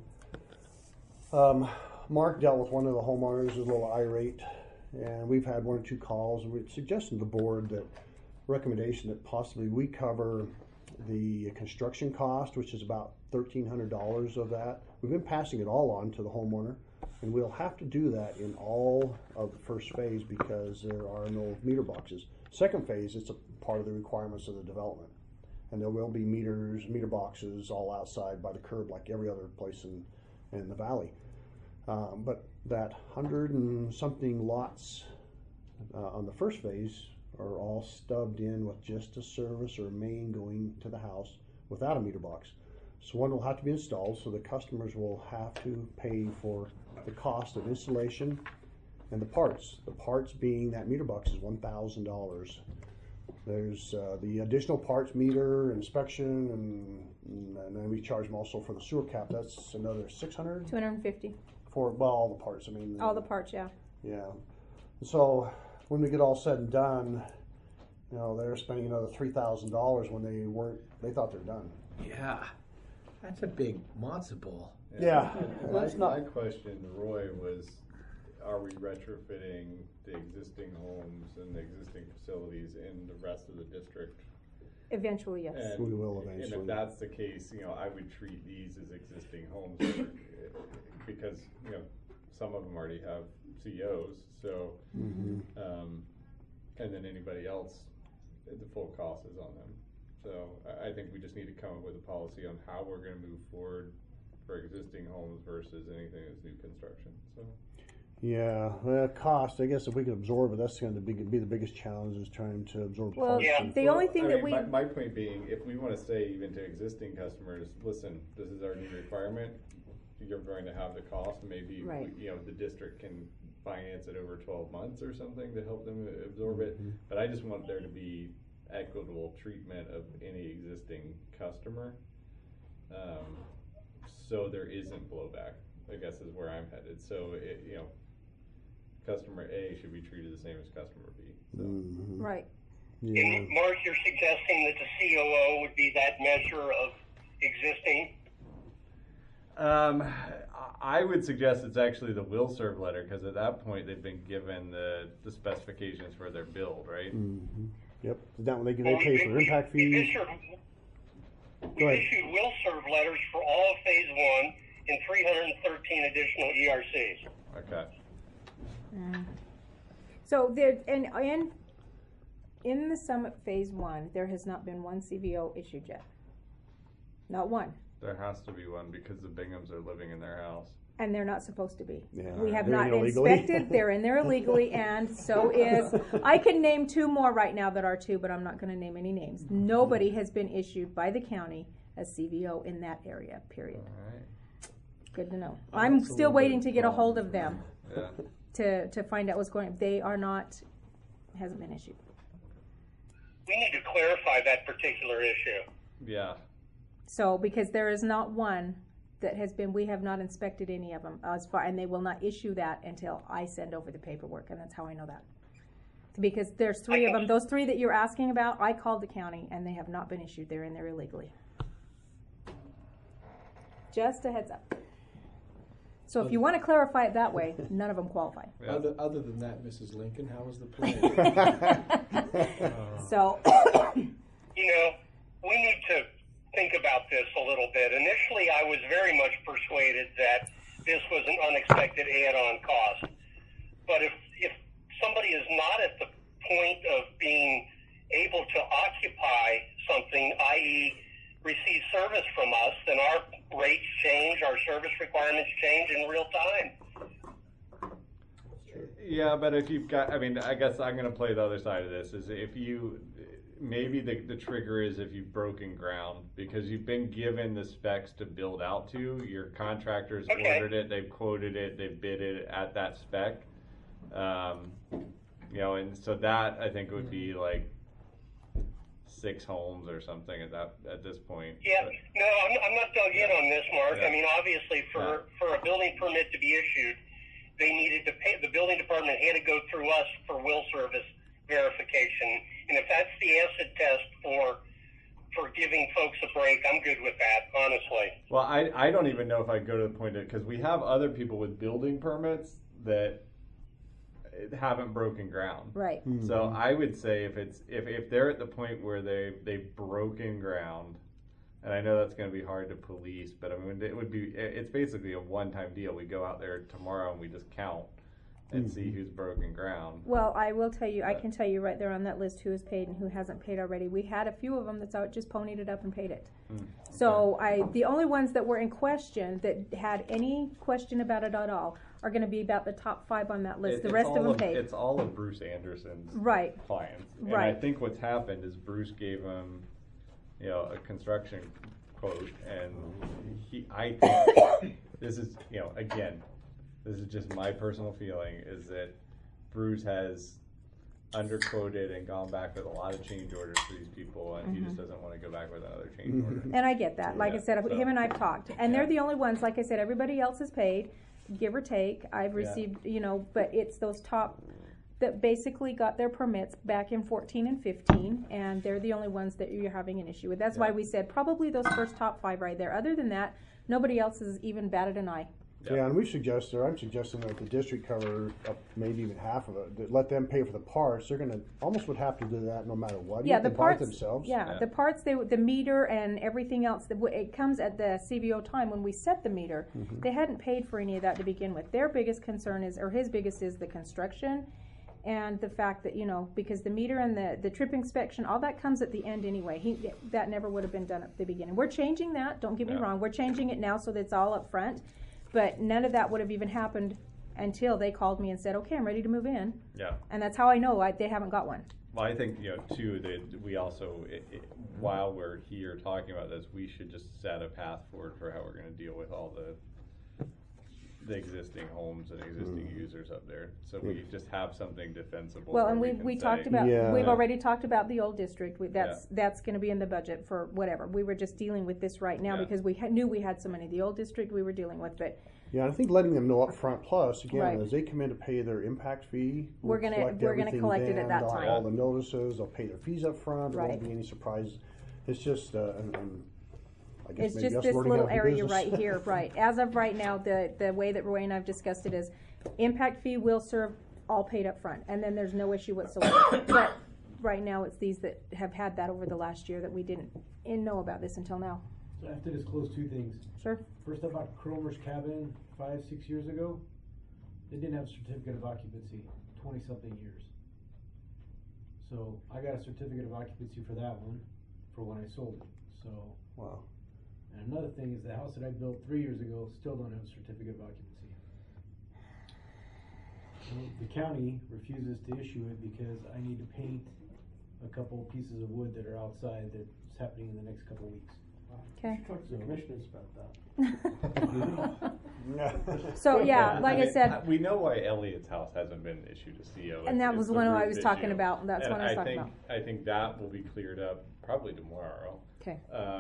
Mark dealt with one of the homeowners, who's a little irate, and we've had 1 or 2 calls. We're suggesting to the board that recommendation that possibly we cover the construction cost, which is about $1,300 of that. We've been passing it all on to the homeowner, and we'll have to do that in all of the first phase because there are no meter boxes. Second phase, it's a part of the requirements of the development, and there will be meter boxes all outside by the curb like every other place in the valley. But that 100 and something lots on the first phase are all stubbed in with just a service or a main going to the house without a meter box. So one will have to be installed, so the customers will have to pay for the cost of installation And the parts being that meter box is $1,000. There's the additional parts, meter, inspection, and then we charge them also for the sewer cap. That's another $600 $250. for, well, all the parts. I mean, All the parts, yeah. yeah. So when we get all said and done, you know, they're spending another $3,000 when they thought they're done. Yeah, that's a big matzo ball. Yeah. My question to Roy was, are we retrofitting the existing homes and the existing facilities in the rest of the district? Eventually, yes. And, We will and eventually. if that's the case, you know, I would treat these as existing homes because, you know, some of them already have COs, so, and then anybody else, the full cost is on them. So I think we just need to come up with a policy on how we're gonna move forward for existing homes versus anything that's new construction, so. Yeah, cost. I guess if we could absorb it, that's going to be the biggest challenge is trying to absorb. Well, cost. the only thing I that mean, we my point being, if we want to say even to existing customers, listen, this is our new requirement. You're going to have the cost. Maybe Right. you know the district can finance it over 12 months or something to help them absorb it. But I just want there to be equitable treatment of any existing customer, so there isn't blowback. I guess is where I'm headed. So you know, customer A should be treated the same as customer B. So. right. Yeah. And Mark, you're suggesting that the COO would be that measure of existing? I would suggest it's actually the will serve letter because at that point they've been given the specifications for their build, right? Yep. Down when they pay for impact fees. We issued will serve letters for all of phase 1 and 313 additional ERCs. Okay. So there, and in the Summit Phase 1, there has not been one CVO issued yet. Not one. There has to be one because the Binghams are living in their house. And they're not supposed to be. Yeah. We have They're not in illegally. inspected. They're in there illegally, and so is. I can name 2 more right now that are 2, but I'm not going to name any names. Nobody has been issued by the county as CVO in that area. Period. All right. Good to know. I'm still waiting to get a hold of them Yeah. to find out what's going on. They are not. Hasn't been issued. We need to clarify that particular issue. Yeah. So because there is not one that has been, we have not inspected any of them as far, and they will not issue that until I send over the paperwork, and that's how I know that. Because there's 3 of them. Those 3 that you're asking about, I called the county, and they have not been issued. They're in there illegally. Just a heads up. So if you want to clarify it that way, none of them qualify. Yeah. Other than that, Mrs. Lincoln, how was the play? So, You know, we need to think about this a little bit. Initially, I was very much persuaded that this was an unexpected add-on cost. But if somebody is not at the point of being able to occupy something, i.e., receive service from us, then our rates change, our service requirements change in real time. Yeah, but if you've got, I mean, I guess I'm going to play the other side of this. Is if you, maybe the trigger is if you've broken ground because you've been given the specs to build out to. Your contractors ordered it, they've quoted it, they've bid it at that spec. You know, and so that I think would be like 6 homes or something at this point. Yeah, no, I'm not dug in on this, Mark. Yeah. I mean, obviously, for a building permit to be issued, they needed to pay. The building department had to go through us for will service verification, and if that's the acid test for giving folks a break, I'm good with that, honestly. Well, I don't even know if I'd go to the point of, because we have other people with building permits that haven't broken ground. right. So I would say if they're at the point where they've broken ground, and I know that's going to be hard to police, but I mean it's basically a one-time deal. We go out there tomorrow and we just count and see who's broken ground. Well, I will tell you, I can tell you right there on that list who has paid and who hasn't paid already. We had a few of them that's out, just ponied it up and paid it. So the only ones that were in question that had any question about it at all are going to be about the top 5 on that list. The rest of them paid. It's all of Bruce Anderson's Right. clients. And Right. I think what's happened is Bruce gave him, you know, a construction quote, and I think this is, you know, again, this is just my personal feeling, is that Bruce has underquoted and gone back with a lot of change orders for these people, and he just doesn't want to go back with another change order. And I get that. Like I said, him and I've talked, and they're the only ones. Like I said, everybody else is paid, give or take. I've received, but it's those top that basically got their permits back in 14 and 15, and they're the only ones that you're having an issue with. That's why we said probably those first top 5 right there. Other than that, nobody else has even batted an eye. Yeah, and I'm suggesting that the district cover up maybe even half of it, that let them pay for the parts. They're gonna almost would have to do that no matter what. Yeah, Even the if they buy it parts. themselves. Yeah, the parts. The meter and everything else. It comes at the CVO time when we set the meter. They hadn't paid for any of that to begin with. Their biggest concern is, or his biggest is the construction, and the fact that because the meter and the trip inspection, all that comes at the end anyway. That never would have been done at the beginning. We're changing that. Don't get me wrong. We're changing it now so that it's all up front. But none of that would have even happened until they called me and said, okay, I'm ready to move in. Yeah. And that's how I know they haven't got one. Well, I think, too, that we also, while we're here talking about this, we should just set a path forward for how we're going to deal with all the existing homes and existing users up there. So we just have something defensible. Well, and where we can talked say- about, Yeah. we've already talked about the old district. That's going to be in the budget for whatever. We were just dealing with this right now because we knew we had so many. The old district we were dealing with, but Yeah, I think letting them know up front. Plus, again, Right. as they come in to pay their impact fee, We're gonna collect it at that time. All the notices, they'll pay their fees up front. There Right. won't be any surprise. It's just, I guess it's maybe just us this learning little how to do area business. right here, right. As of right now, the way that Roy and I've discussed it is impact fee will serve all paid up front, and then there's no issue whatsoever. But right now, it's these that have had that over the last year that we didn't know about this until now. So I have to disclose 2 things. Sure. First, I bought Cromer's cabin 5-6 years ago. They didn't have a certificate of occupancy, 20-something years. So I got a certificate of occupancy for that one, for when I sold it. So, Wow. and another thing is the house that I built 3 years ago still don't have a certificate of occupancy. So the county refuses to issue it because I need to paint a couple pieces of wood that are outside that's happening in the next couple weeks. Okay. Talk to the commissioners about that. So yeah, like I said, we know why Elliot's house hasn't been issued a CO. And that It's was the one I roof was talking issue. about. That's And what I was talking about. I think that will be cleared up probably tomorrow. Okay.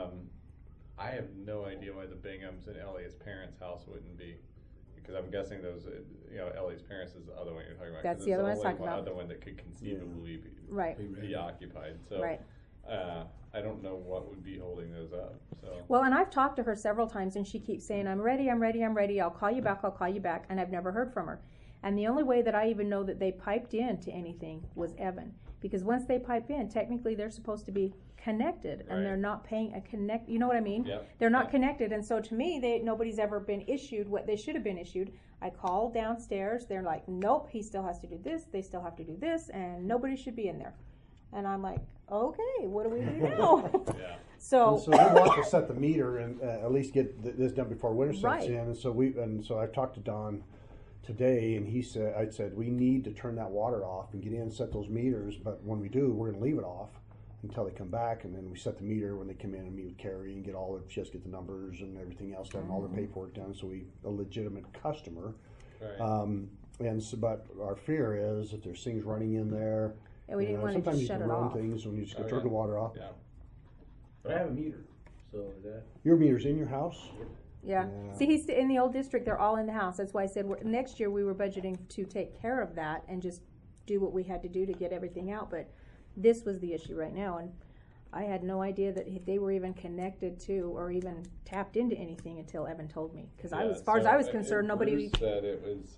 I have no idea why the Binghams and Elliot's parents' house wouldn't be, because I'm guessing those, Elliot's parents is the other one you're talking about. 'cause That's the it's other one I was only talking about. Other one that could conceivably Right. be occupied. So Right. I don't know what would be holding those up. So Well, and I've talked to her several times, and she keeps saying, I'm ready, I'm ready, I'm ready. I'll call you back, and I've never heard from her. And the only way that I even know that they piped in to anything was Evan. Because once they pipe in, technically they're supposed to be connected, and they're not paying a connect, you know what I mean? Yep. They're not connected, and so to me, nobody's ever been issued what they should have been issued. I call downstairs, they're like, nope, he still has to do this, they still have to do this, and nobody should be in there. And I'm like, okay, what do we do now? yeah. So So they want to set the meter and at least get this done before winter sets Right. in. And so I've talked to Don today, and I said we need to turn that water off and get in, set those meters. But when we do, we're going to leave it off until they come back, and then we set the meter when they come in and meet with Carrie and she has to get the numbers and everything else done, all the paperwork done, so a legitimate customer. Right. But our fear is that there's things running in there. and we didn't want to sometimes just you shut can it run off. things when you just go Oh, turn yeah. the water off. Yeah. But I have a meter, so is that. Your meter's in your house? Yeah. Yeah. See, he's in the old district. They're all in the house. That's why I said next year we were budgeting to take care of that and just do what we had to do to get everything out. But this was the issue right now, and I had no idea that they were even connected to or even tapped into anything until Evan told me. Because as far as I was concerned, nobody. Bruce said it was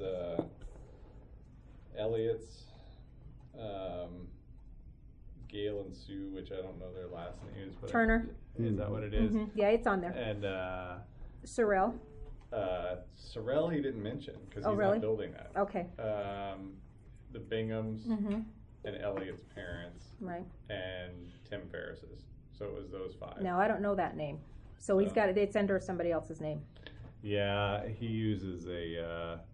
Elliot's, Gail and Sue, which I don't know their last names, but Turner. Is that what it is? Mhm. Yeah, it's on there. And Sorrel. Sorrel he didn't mention because Oh, he's really? not building that. Okay. The Binghams Mhm. and Elliot's parents Right. and Tim Ferris's. So it was those 5. No, I don't know that name. So he's got it. It's under somebody else's name. Yeah, he uses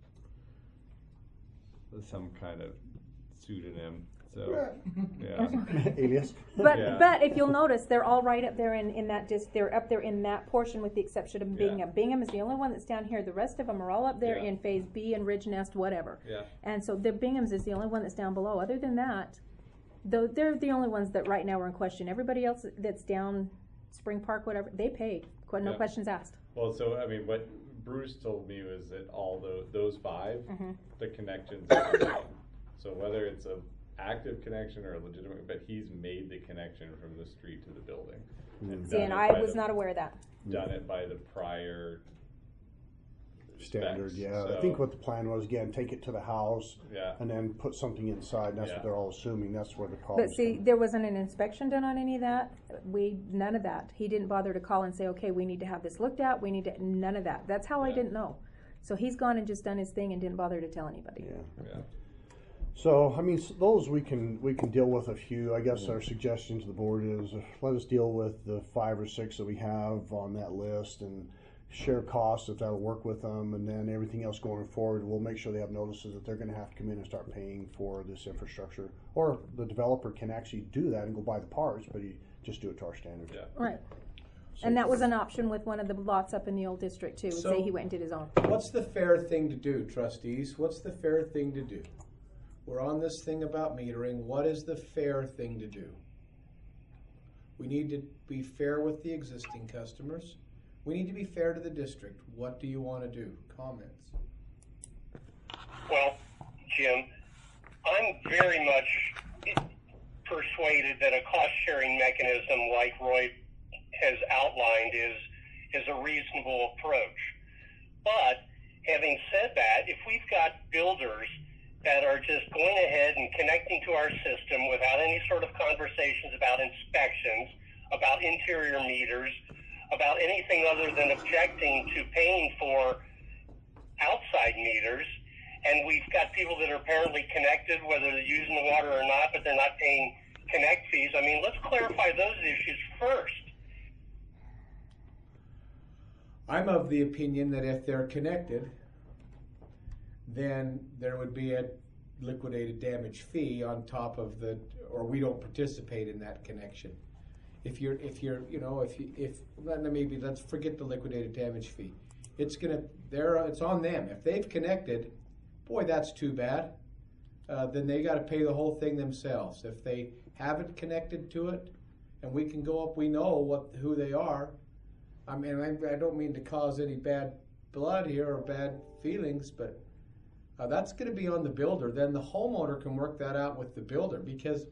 some kind of pseudonym. So yeah. alias. But Yeah. but if you'll notice, they're all right up there in that they're up there in that portion with the exception of Bingham. Yeah. Bingham is the only one that's down here. The rest of them are all up there Yeah. in phase B and Ridge Nest, whatever. Yeah. And so the Bingham's is the only one that's down below. Other than that, though, they're the only ones that right now are in question. Everybody else that's down Spring Park, whatever, they paid. No Yeah. questions asked. Well, so I mean, what Bruce told me was that all those 5, Mhm. the connections are the same. So whether it's a active connection or a legitimate, but he's made the connection from the street to the building. See, and done it I by was the- not aware of that. Done it by the prior Standard, specs. yeah. So, I think what the plan was, again, take it to the house Yeah. and then put something inside. And that's Yeah. what they're all assuming. That's where the problem. But see, there wasn't an inspection done on any of that. None of that. He didn't bother to call and say, okay, we need to have this looked at. None of that. That's how I Yeah. didn't know. So he's gone and just done his thing and didn't bother to tell anybody. Yeah. Yeah. So, I mean, those we can deal with a few. I guess our suggestion to the board is let us deal with the 5 or 6 that we have on that list and share costs if that'll work with them, and then everything else going forward, we'll make sure they have notices that they're going to have to come in and start paying for this infrastructure. Or the developer can actually do that and go buy the parts, but he just do it to our standard. Yeah. Right. And that was an option with one of the lots up in the old district too. So- Say he went and did his own. What's the fair thing to do, trustees? What's the fair thing to do? We're on this thing about metering. What is the fair thing to do? We need to be fair with the existing customers. We need to be fair to the district. What do you want to do? Comments? Well, Jim, I'm very much persuaded that a cost-sharing mechanism like Roy has outlined is a reasonable approach. But having said that, if we've got builders that are just going ahead and connecting to our system without any sort of conversations about inspections, about interior meters, about anything other than objecting to paying for outside meters, and we've got people that are apparently connected, whether they're using the water or not, but they're not paying connect fees. I mean, let's clarify those issues first. I'm of the opinion that if they're connected, then there would be a liquidated damage fee on top of or we don't participate in that connection. Maybe let's forget the liquidated damage fee. It's on them. If they've connected, boy, that's too bad. Then they got to pay the whole thing themselves. If they haven't connected to it, and we can go up, we know who they are. I mean, I don't mean to cause any bad blood here or bad feelings, but that's going to be on the builder. Then the homeowner can work that out with the builder, because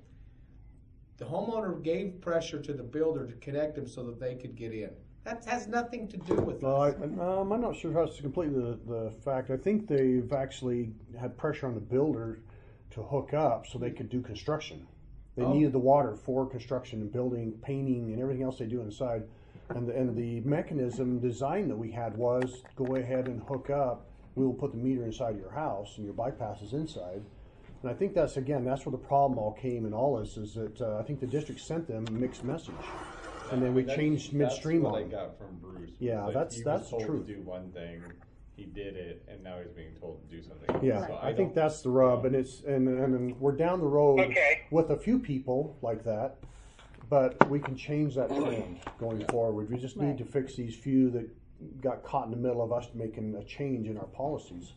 the homeowner gave pressure to the builder to connect them so that they could get in. That has nothing to do with us. I'm not sure how it's completely the fact. I think they've actually had pressure on the builder to hook up so they could do construction. They needed the water for construction and building, painting, and everything else they do inside. And the mechanism design that we had was go ahead and hook up. We will put the meter inside your house and your bypass is inside. And I think that's where the problem all came in all this is that I think the district sent them a mixed message. And then we changed midstream That's on what I them. got from Bruce. Yeah, Like, that's he the was told truth. to do one thing, he did it, and now he's being told to do something else. Yeah, So I think that's the rub, and and we're down the road Okay. with a few people like that, but we can change that trend going forward. We just need Right. to fix these few that got caught in the middle of us making a change in our policies.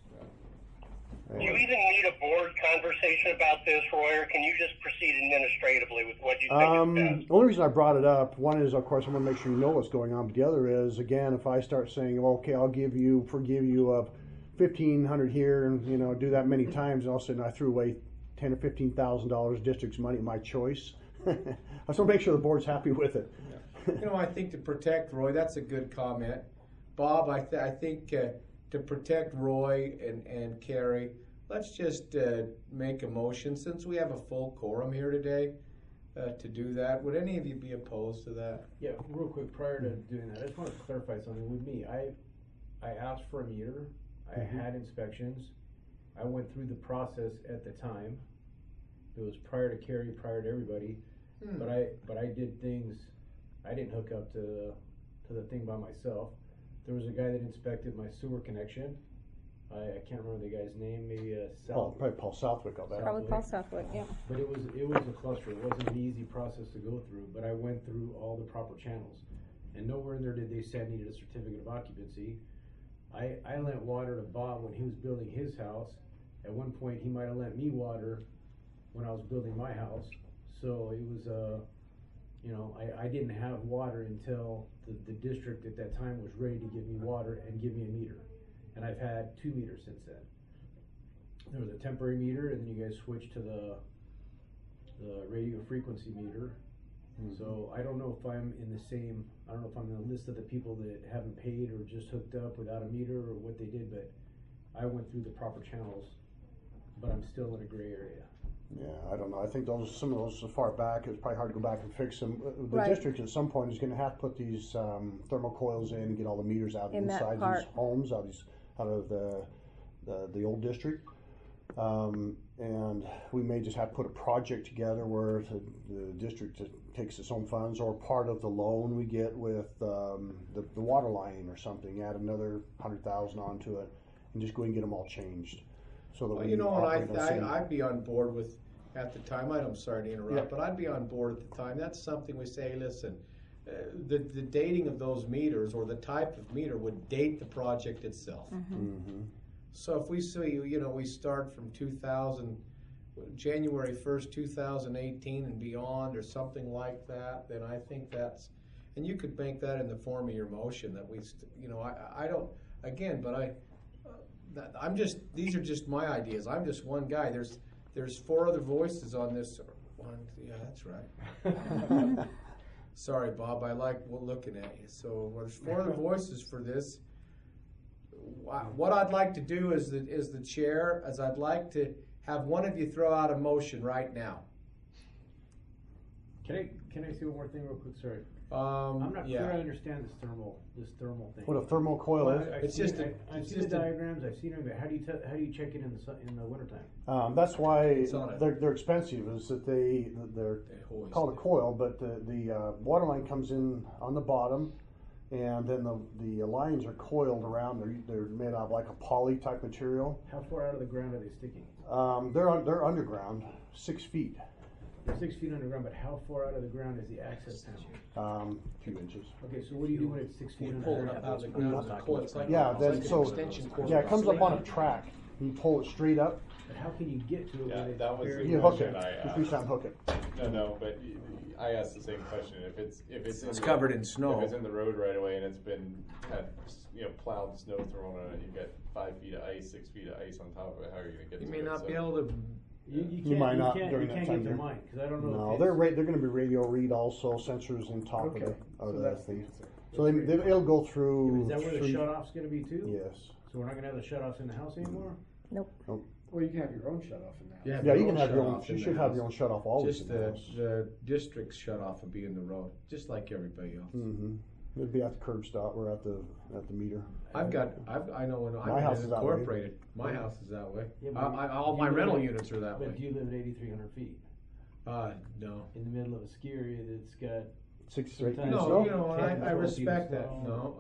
Do you even need a board conversation about this, Roy, or can you just proceed administratively with what you think is best? The only reason I brought it up, one is, of course, I want to make sure you know what's going on. But the other is, again, if I start saying, well, okay, I'll forgive you of $1,500 here, and do that many times, and all of a sudden I threw away $10,000 or $15,000 district's money, my choice. I just want to make sure the board's happy with it. I think to protect Roy, that's a good comment. Bob, I think to protect Roy and Carrie, let's just make a motion, since we have a full quorum here today, to do that. Would any of you be opposed to that? Yeah, real quick, prior to doing that, I just want to clarify something with me. I asked for a meter, I had inspections, I went through the process at the time. It was prior to Carrie, prior to everybody, but I did things, I didn't hook up to the thing by myself. There was a guy that inspected my sewer connection. I can't remember the guy's name, maybe Probably Paul Southwick on that. Probably Paul Southwick, yeah. But it was a cluster. It wasn't an easy process to go through, but I went through all the proper channels. And nowhere in there did they say I needed a certificate of occupancy. I lent water to Bob when he was building his house. At one point, he might have lent me water when I was building my house. So it was, I didn't have water until the district at that time was ready to give me water and give me a meter. And I've had 2 meters since then. There was a temporary meter, and then you guys switched to the radio frequency meter. Mm-hmm. So I don't know if I'm in the list of the people that haven't paid or just hooked up without a meter or what they did, but I went through the proper channels, but I'm still in a gray area. Yeah, I don't know. I think some of those so far back, it's probably hard to go back and fix them. The Right. district at some point is going to have to put these thermal coils in and get all the meters out In that inside part. these homes, out of the old district. And we may just have to put a project together where the district takes its own funds, or part of the loan we get with the water line or something, add another 100,000 onto it, and just go and get them all changed. So that Well, we you know, operate and on same- I'd be on board with, at the time, I'm sorry to interrupt, Yeah. but I'd be on board at the time. That's something we say, listen, the dating of those meters or the type of meter would date the project itself. Mhm. So if we say, we start from January 1st, 2018 and beyond or something like that, then I think and you could make that in the form of your motion that I don't, again, but these are just my ideas. I'm just one guy. There's 4 other voices on this. Yeah, that's right. Sorry, Bob, I like looking at you. So there's 4 other voices for this. What I'd like to do as the chair, I'd like to have one of you throw out a motion right now. Can I say one more thing real quick? Sorry. I'm not yeah. sure I understand this thermal thing. What a thermal coil is? It's just a- I've seen the diagrams. I've seen them, but how do you check it in the wintertime? That's why It's on it. they're expensive. Is that they're hoist called a it. coil, but the water line comes in on the bottom, and then the lines are coiled around. They're made out of like a poly type material. How far out of the ground are they sticking? They're underground, 6 feet, They're 6 feet underground, but how far out of the ground is the access panel? few inches. Okay, so what do you do when it's 6 feet You pull it underground? up out of the ground as a coil. It's like Yeah, it's then like an so extension cord. yeah, it comes up on a track. You pull it straight up. But how can you get to it Yeah, when it's that was buried? the You hook question it. I Just reach out and hook it. No, but I asked the same question. If it's covered in snow. If it's in the road right away and it's been had plowed snow thrown on it, you've got 5 feet of ice, 6 feet of ice on top of it. How are you going to get You to may it? not be able to. You might not can't, during you that can't time get to there. mine because I don't know. No, if they're it's- they're going to be radio read also, sensors in top Okay, of so the that's the thing. answer. So it'll go through. Is that where the 3 shutoff's going to be too? Yes. So we're not going to have the shutoffs in the house anymore? Nope. Well, you can have your own shut off in that. Yeah, you can have your own. shut-off in You the should have house. your own shut off always Just in the house. the district's shut off would be in the road, just like everybody else. Mm-hmm. It'd be at the curb stop or at the meter. I know when My house is that way. incorporated. My house is that way. Yeah, but All you my live rental at- units are that But way. do you live at 8,300 feet No. in the middle of a ski area that's got 6 or 8 Sometimes- feet of No, snow. you know, Ten, I 12 feet respect of that. snow.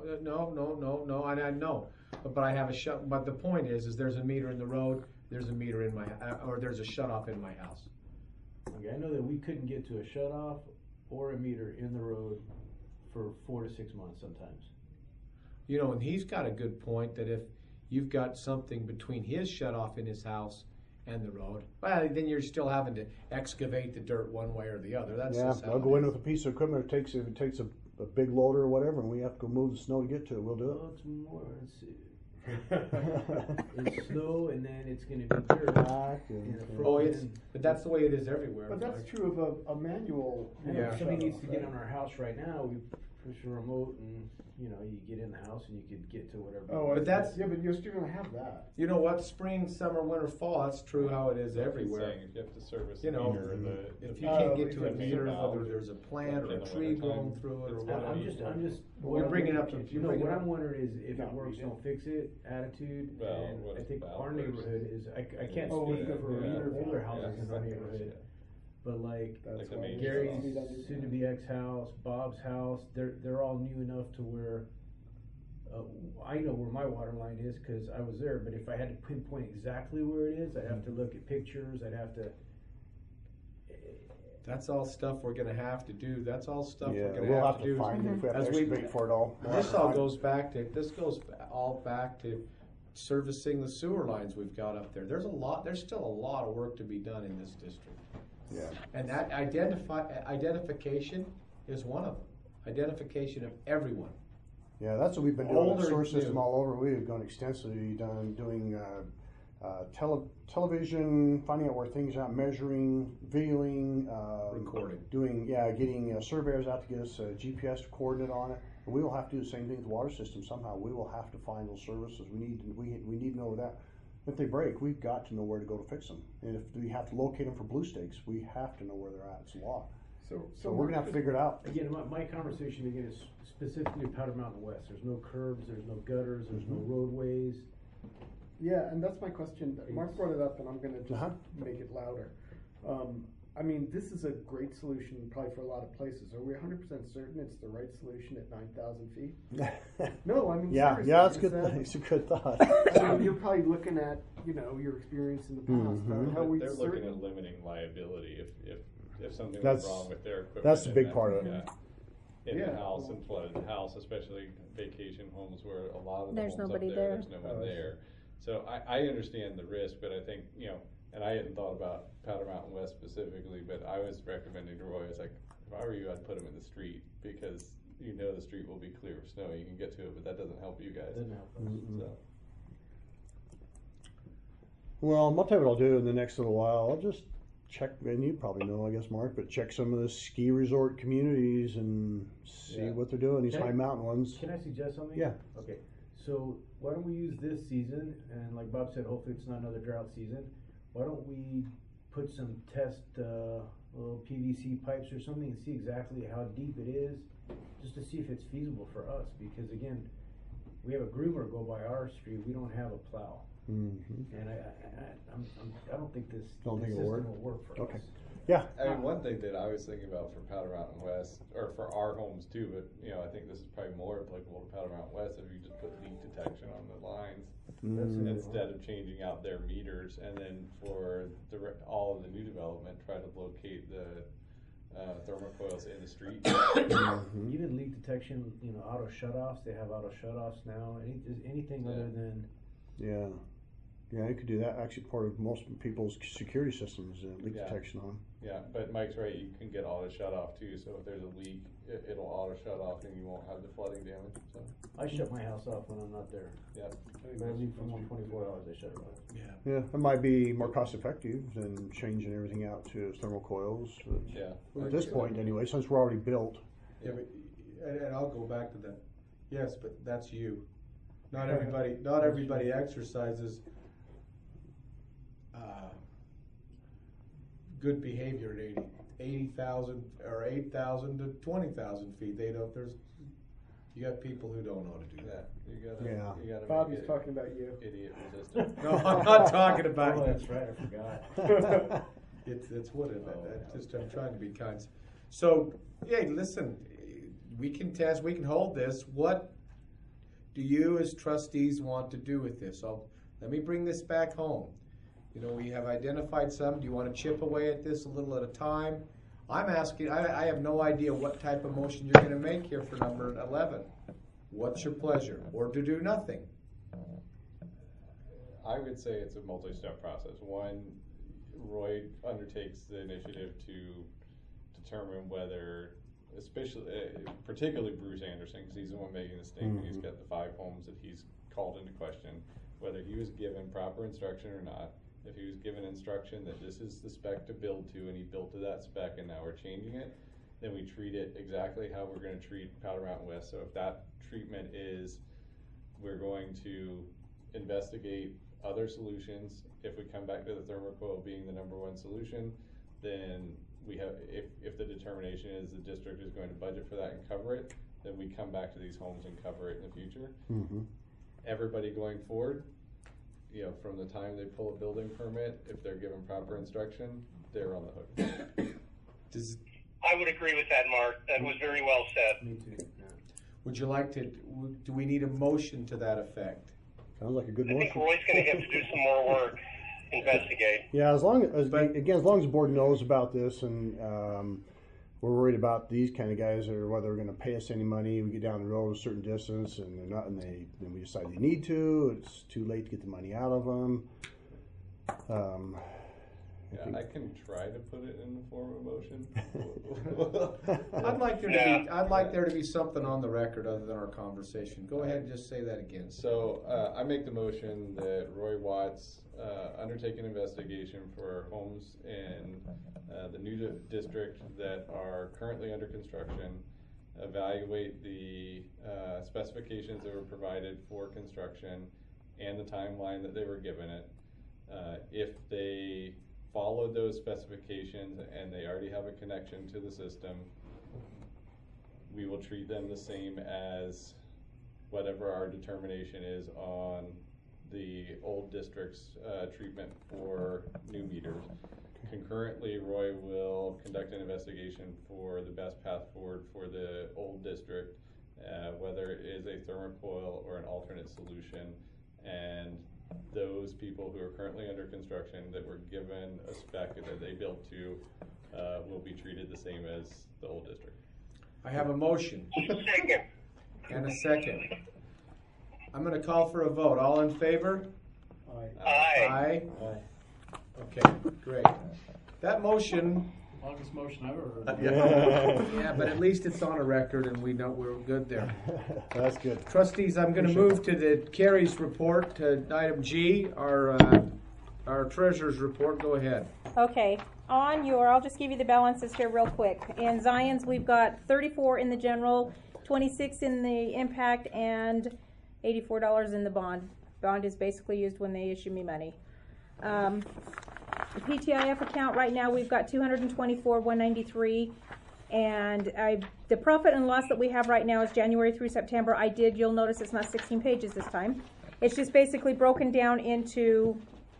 No, and I know, but I have a shut. But the point is there's a meter in the road. There's a meter in or there's a shut off in my house. Okay, I know that we couldn't get to a shutoff or a meter in the road for 4 to 6 months sometimes. And he's got a good point that if you've got something between his shut off in his house and the road, well, then you're still having to excavate the dirt one way or the other. That's Yeah, just how I'll it go in is. with a piece of equipment. If it takes a big loader or whatever, and we have to go move the snow to get to it, we'll do Well, it's more, it's snow and then it's going to be dirt. Back and and- a Oh, frozen- but that's the way it is everywhere. But that's Mike. true of a manual. I know, Yeah. if somebody needs to shut-off, get right? on our house right now, we push a remote and, you get in the house and you could get to whatever. Oh, But that's- yeah, but you're still gonna have that. You know what? Spring, summer, winter, fall. That's true how it is That's what I'm everywhere. saying, if you have to service You the know, meter, if you can't get we to a can meter, valve whether there's a plant or in a the tree wintertime, blowing through it or it's whatever. I'm just. You're what I'm bringing wondering- up the- you're bringing what up- I'm wondering is if No, it works, we don't fix it attitude. Well, And what I if think the valve our bursts? neighborhood is. I can't Oh, speak with for the meter older valve. houses in our neighborhood, but like That's the why main it Gary's needs to be done. soon-to-be ex-house, Bob's house, they're all new enough to where I know where my water line is because I was there, but if I had to pinpoint exactly where it is, I'd have to look at pictures, I'd have to. That's all stuff we're gonna have to do. That's all stuff Yeah, we're gonna we'll have to do. find it if we have to As we- excavate for it all. We'll have This to all find it. goes back to, all back to servicing the sewer lines we've got up there. There's still a lot of work to be done in this district. Yeah. And that identification is one of them. Identification of everyone. Yeah, that's what we've been doing. Older The sewer than system new. all over. We've gone extensively doing television, finding out where things are, measuring, videoing, Recording. getting surveyors out to get us a GPS coordinate on it. And we will have to do the same thing with the water system somehow. We will have to find those services. We need to know that. If they break, we've got to know where to go to fix them. And if we have to locate them for blue stakes, we have to know where they're at. It's a lot. So we're gonna have to figure it out. Again, my conversation again is specifically Powder Mountain West. There's no curbs, there's no gutters, there's no roadways. Yeah, and that's my question. Mark brought it up, and I'm going to just Uh-huh. make it louder. I mean, this is a great solution probably for a lot of places. Are we 100% certain it's the right solution at 9,000 feet? No, I mean, Yeah, seriously, that's is good. that- It's a good thought. I mean, you're probably looking at, your experience in the past. Mhm. Are we They're looking certain? at limiting liability if something That's- went wrong with their equipment. that's the and big then, part of it. In Yeah. the house and flooded the house, especially vacation homes where a lot of the There's homes nobody up there, there. there's no one there. So I understand the risk, but I think, and I hadn't thought about Powder Mountain West specifically, but I was recommending to Roy, I was like, if I were you, I'd put him in the street because the street will be clear of snow, you can get to it, but that doesn't help you guys. Doesn't help us. So. Well, I'll tell you what I'll do in the next little while. I'll just check, and you probably know, I guess, Mark, but check some of the ski resort communities and see Yeah. what they're doing, these Okay. high mountain ones. Can I suggest something? Yeah. Okay, so why don't we use this season, and like Bob said, hopefully it's not another drought season. Why don't we put some test, little PVC pipes or something and see exactly how deep it is, just to see if it's feasible for us, because again, we have a groomer go by our street, we don't have a plow. Mm-hmm. And I don't think this Don't think system it'll work? will work for Okay. us. Yeah. I mean, one thing that I was thinking about for Powder Mountain West, or for our homes too, but I think this is probably more applicable to Powder Mountain West if you just put leak detection on the lines Mm. instead of changing out their meters, and then for all of the new development, try to locate the thermocoils in the street. Even leak detection, auto shutoffs, they have auto shutoffs now, anything other than. Yeah. Yeah, you could do that. Actually, part of most people's security systems, leak Yeah. detection on. Yeah, but Mike's right, you can get auto shut off too, so if there's a leak, it'll auto shut off and you won't have the flooding damage, so, I shut my house off when I'm not there. yeah. When I leave for 24 hours, I shut it off. Yeah, it might be more cost effective than changing everything out to thermocoils. But Yeah. at this point, anyway, since we're already built. Yeah, but, and I'll go back to that. Yes, but that's you. Not everybody exercises good behavior at 80,000 or 8,000 to 20,000 feet. You got people who don't know how to do that. Yeah. You gotta Bob make is it talking about you. idiot resistant. No, I'm not talking about Oh, you. that's right, I forgot. It's whatever. I'm trying to be kind. So, hey, listen, we can test, we can hold this. What do you as trustees want to do with this? Let me bring this back home. We have identified some. Do you want to chip away at this a little at a time? I'm asking, I have no idea what type of motion you're going to make here for number 11. What's your pleasure? Or to do nothing? I would say it's a multi-step process. One, Roy undertakes the initiative to determine whether, particularly Bruce Anderson, because he's the one making the statement, he's got the 5 homes that he's called into question, whether he was given proper instruction or not. If he was given instruction that this is the spec to build to, and he built to that spec and now we're changing it, then we treat it exactly how we're going to treat Powder Mountain West. So if that treatment is, we're going to investigate other solutions. If we come back to the thermocoil being the number 1 solution, then we have, if the determination is the district is going to budget for that and cover it, then we come back to these homes and cover it in the future. Mm-hmm. Everybody going forward, from the time they pull a building permit, if they're given proper instruction, they're on the hook. I would agree with that, Mark. That was very well said. Me too. Yeah. Would you like to, do we need a motion to that effect? Sounds like a good I think motion. Roy's going to have to do some more work, investigate. Yeah, as long as the board knows about this, and we're worried about these kind of guys, or whether they're going to pay us any money. We get down the road a certain distance, and they're not, and then we decide they need to. It's too late to get the money out of them. Yeah, I can try to put it in the form of a motion. I'd like there to be something on the record other than our conversation. Go ahead and just say that again. So I make the motion that Roy Watts undertake an investigation for homes in the new district that are currently under construction, evaluate the specifications that were provided for construction and the timeline that they were given it. If they followed those specifications and they already have a connection to the system, we will treat them the same as whatever our determination is on the old district's treatment for new meters. Concurrently, Roy will conduct an investigation for the best path forward for the old district, whether it is a thermocoil or an alternate solution, and those people who are currently under construction that were given a spec that they built to will be treated the same as the old district. I have a motion Second. and a second. I'm going to call for a vote. All in favor? Aye. Aye. Okay, great. That motion, Longest motion I've ever heard. yeah, but at least it's on a record and we know we're good there. That's good. Trustees, I'm going to move to the Carrie's report, to item G, our treasurer's report. Go ahead. Okay, I'll just give you the balances here real quick. In Zion's, we've got 34 in the general, 26 in the impact, and $84 in the bond. Bond is basically used when they issue me money. The PTIF account right now, we've got $224,193, and the profit and loss that we have right now is January through September. You'll notice it's not 16 pages this time. It's just basically broken down into,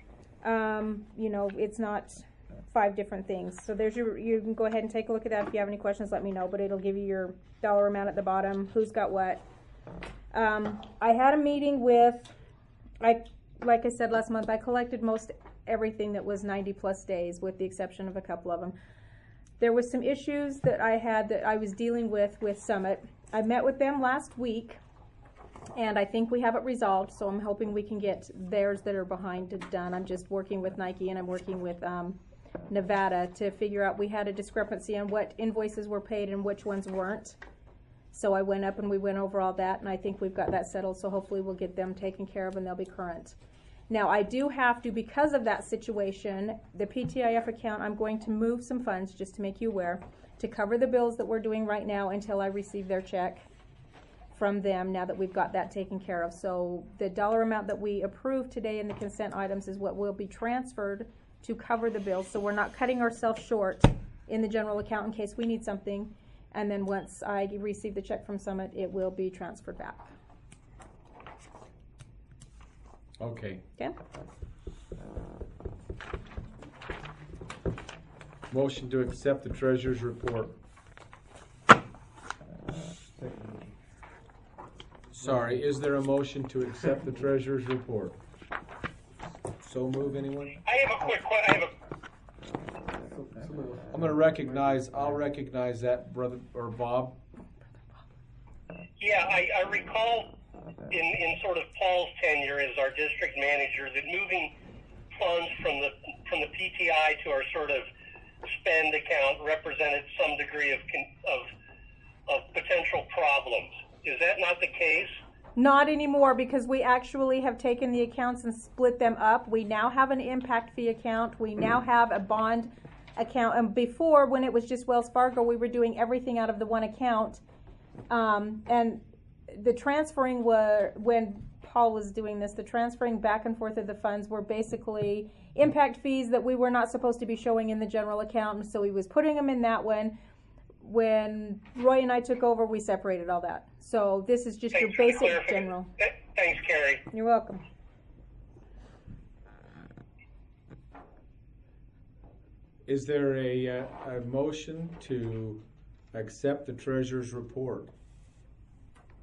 it's not 5 different things. So you can go ahead and take a look at that. If you have any questions, let me know, but it'll give you your dollar amount at the bottom, who's got what. I had a meeting with, like I said last month, I collected most everything that was 90 plus days, with the exception of a couple of them. There was some issues that I had that I was dealing with Summit. I met with them last week, and I think we have it resolved, so I'm hoping we can get theirs that are behind done. I'm just working with Nike, and I'm working with Nevada to figure out, we had a discrepancy on what invoices were paid and which ones weren't. So I went up and we went over all that, and I think we've got that settled, so hopefully we'll get them taken care of and they'll be current. Now, I do have to, because of that situation, the PTIF account, I'm going to move some funds, just to make you aware, to cover the bills that we're doing right now until I receive their check from them, now that we've got that taken care of. So the dollar amount that we approved today in the consent items is what will be transferred to cover the bills. So we're not cutting ourselves short in the general account in case we need something. And then once I receive the check from Summit, it will be transferred back. Okay. Okay? Motion to accept the treasurer's report. Sorry, is there a motion to accept the treasurer's report? So move, anyone? I have a quick question. I'm going to I'll recognize that, brother, or Bob. Yeah, I recall in sort of Paul's tenure as our district manager that moving funds from the PTI to our sort of spend account represented some degree of potential problems. Is that not the case? Not anymore, because we actually have taken the accounts and split them up. We now have an impact fee account. We now have a bond account. And before, when it was just Wells Fargo, we were doing everything out of the one account. And the transferring when Paul was doing this, the transferring back and forth of the funds were basically impact fees that we were not supposed to be showing in the general account. And so he was putting them in that one. When Roy and I took over, we separated all that. So this is just your basic general. Thanks, Carrie. You're welcome. Is there a motion to accept the treasurer's report?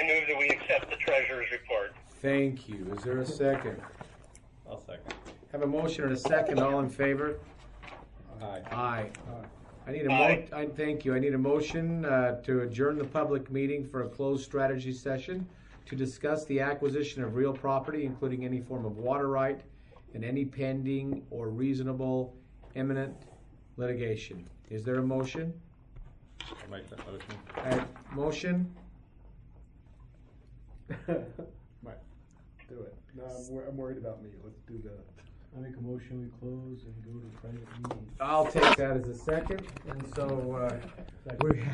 I move that we accept the treasurer's report. Thank you. Is there a second? I'll second. Have a motion and a second. All in favor? Aye. Aye. I need Aye. thank you. I need a motion to adjourn the public meeting for a closed strategy session to discuss the acquisition of real property, including any form of water right and any pending or reasonable imminent litigation. Is there a motion? I'll make that motion. Motion? Right. Do it. No, I'm worried about me. Let's do that. I make a motion, we close and go to private meeting. I'll take that as a second. And so we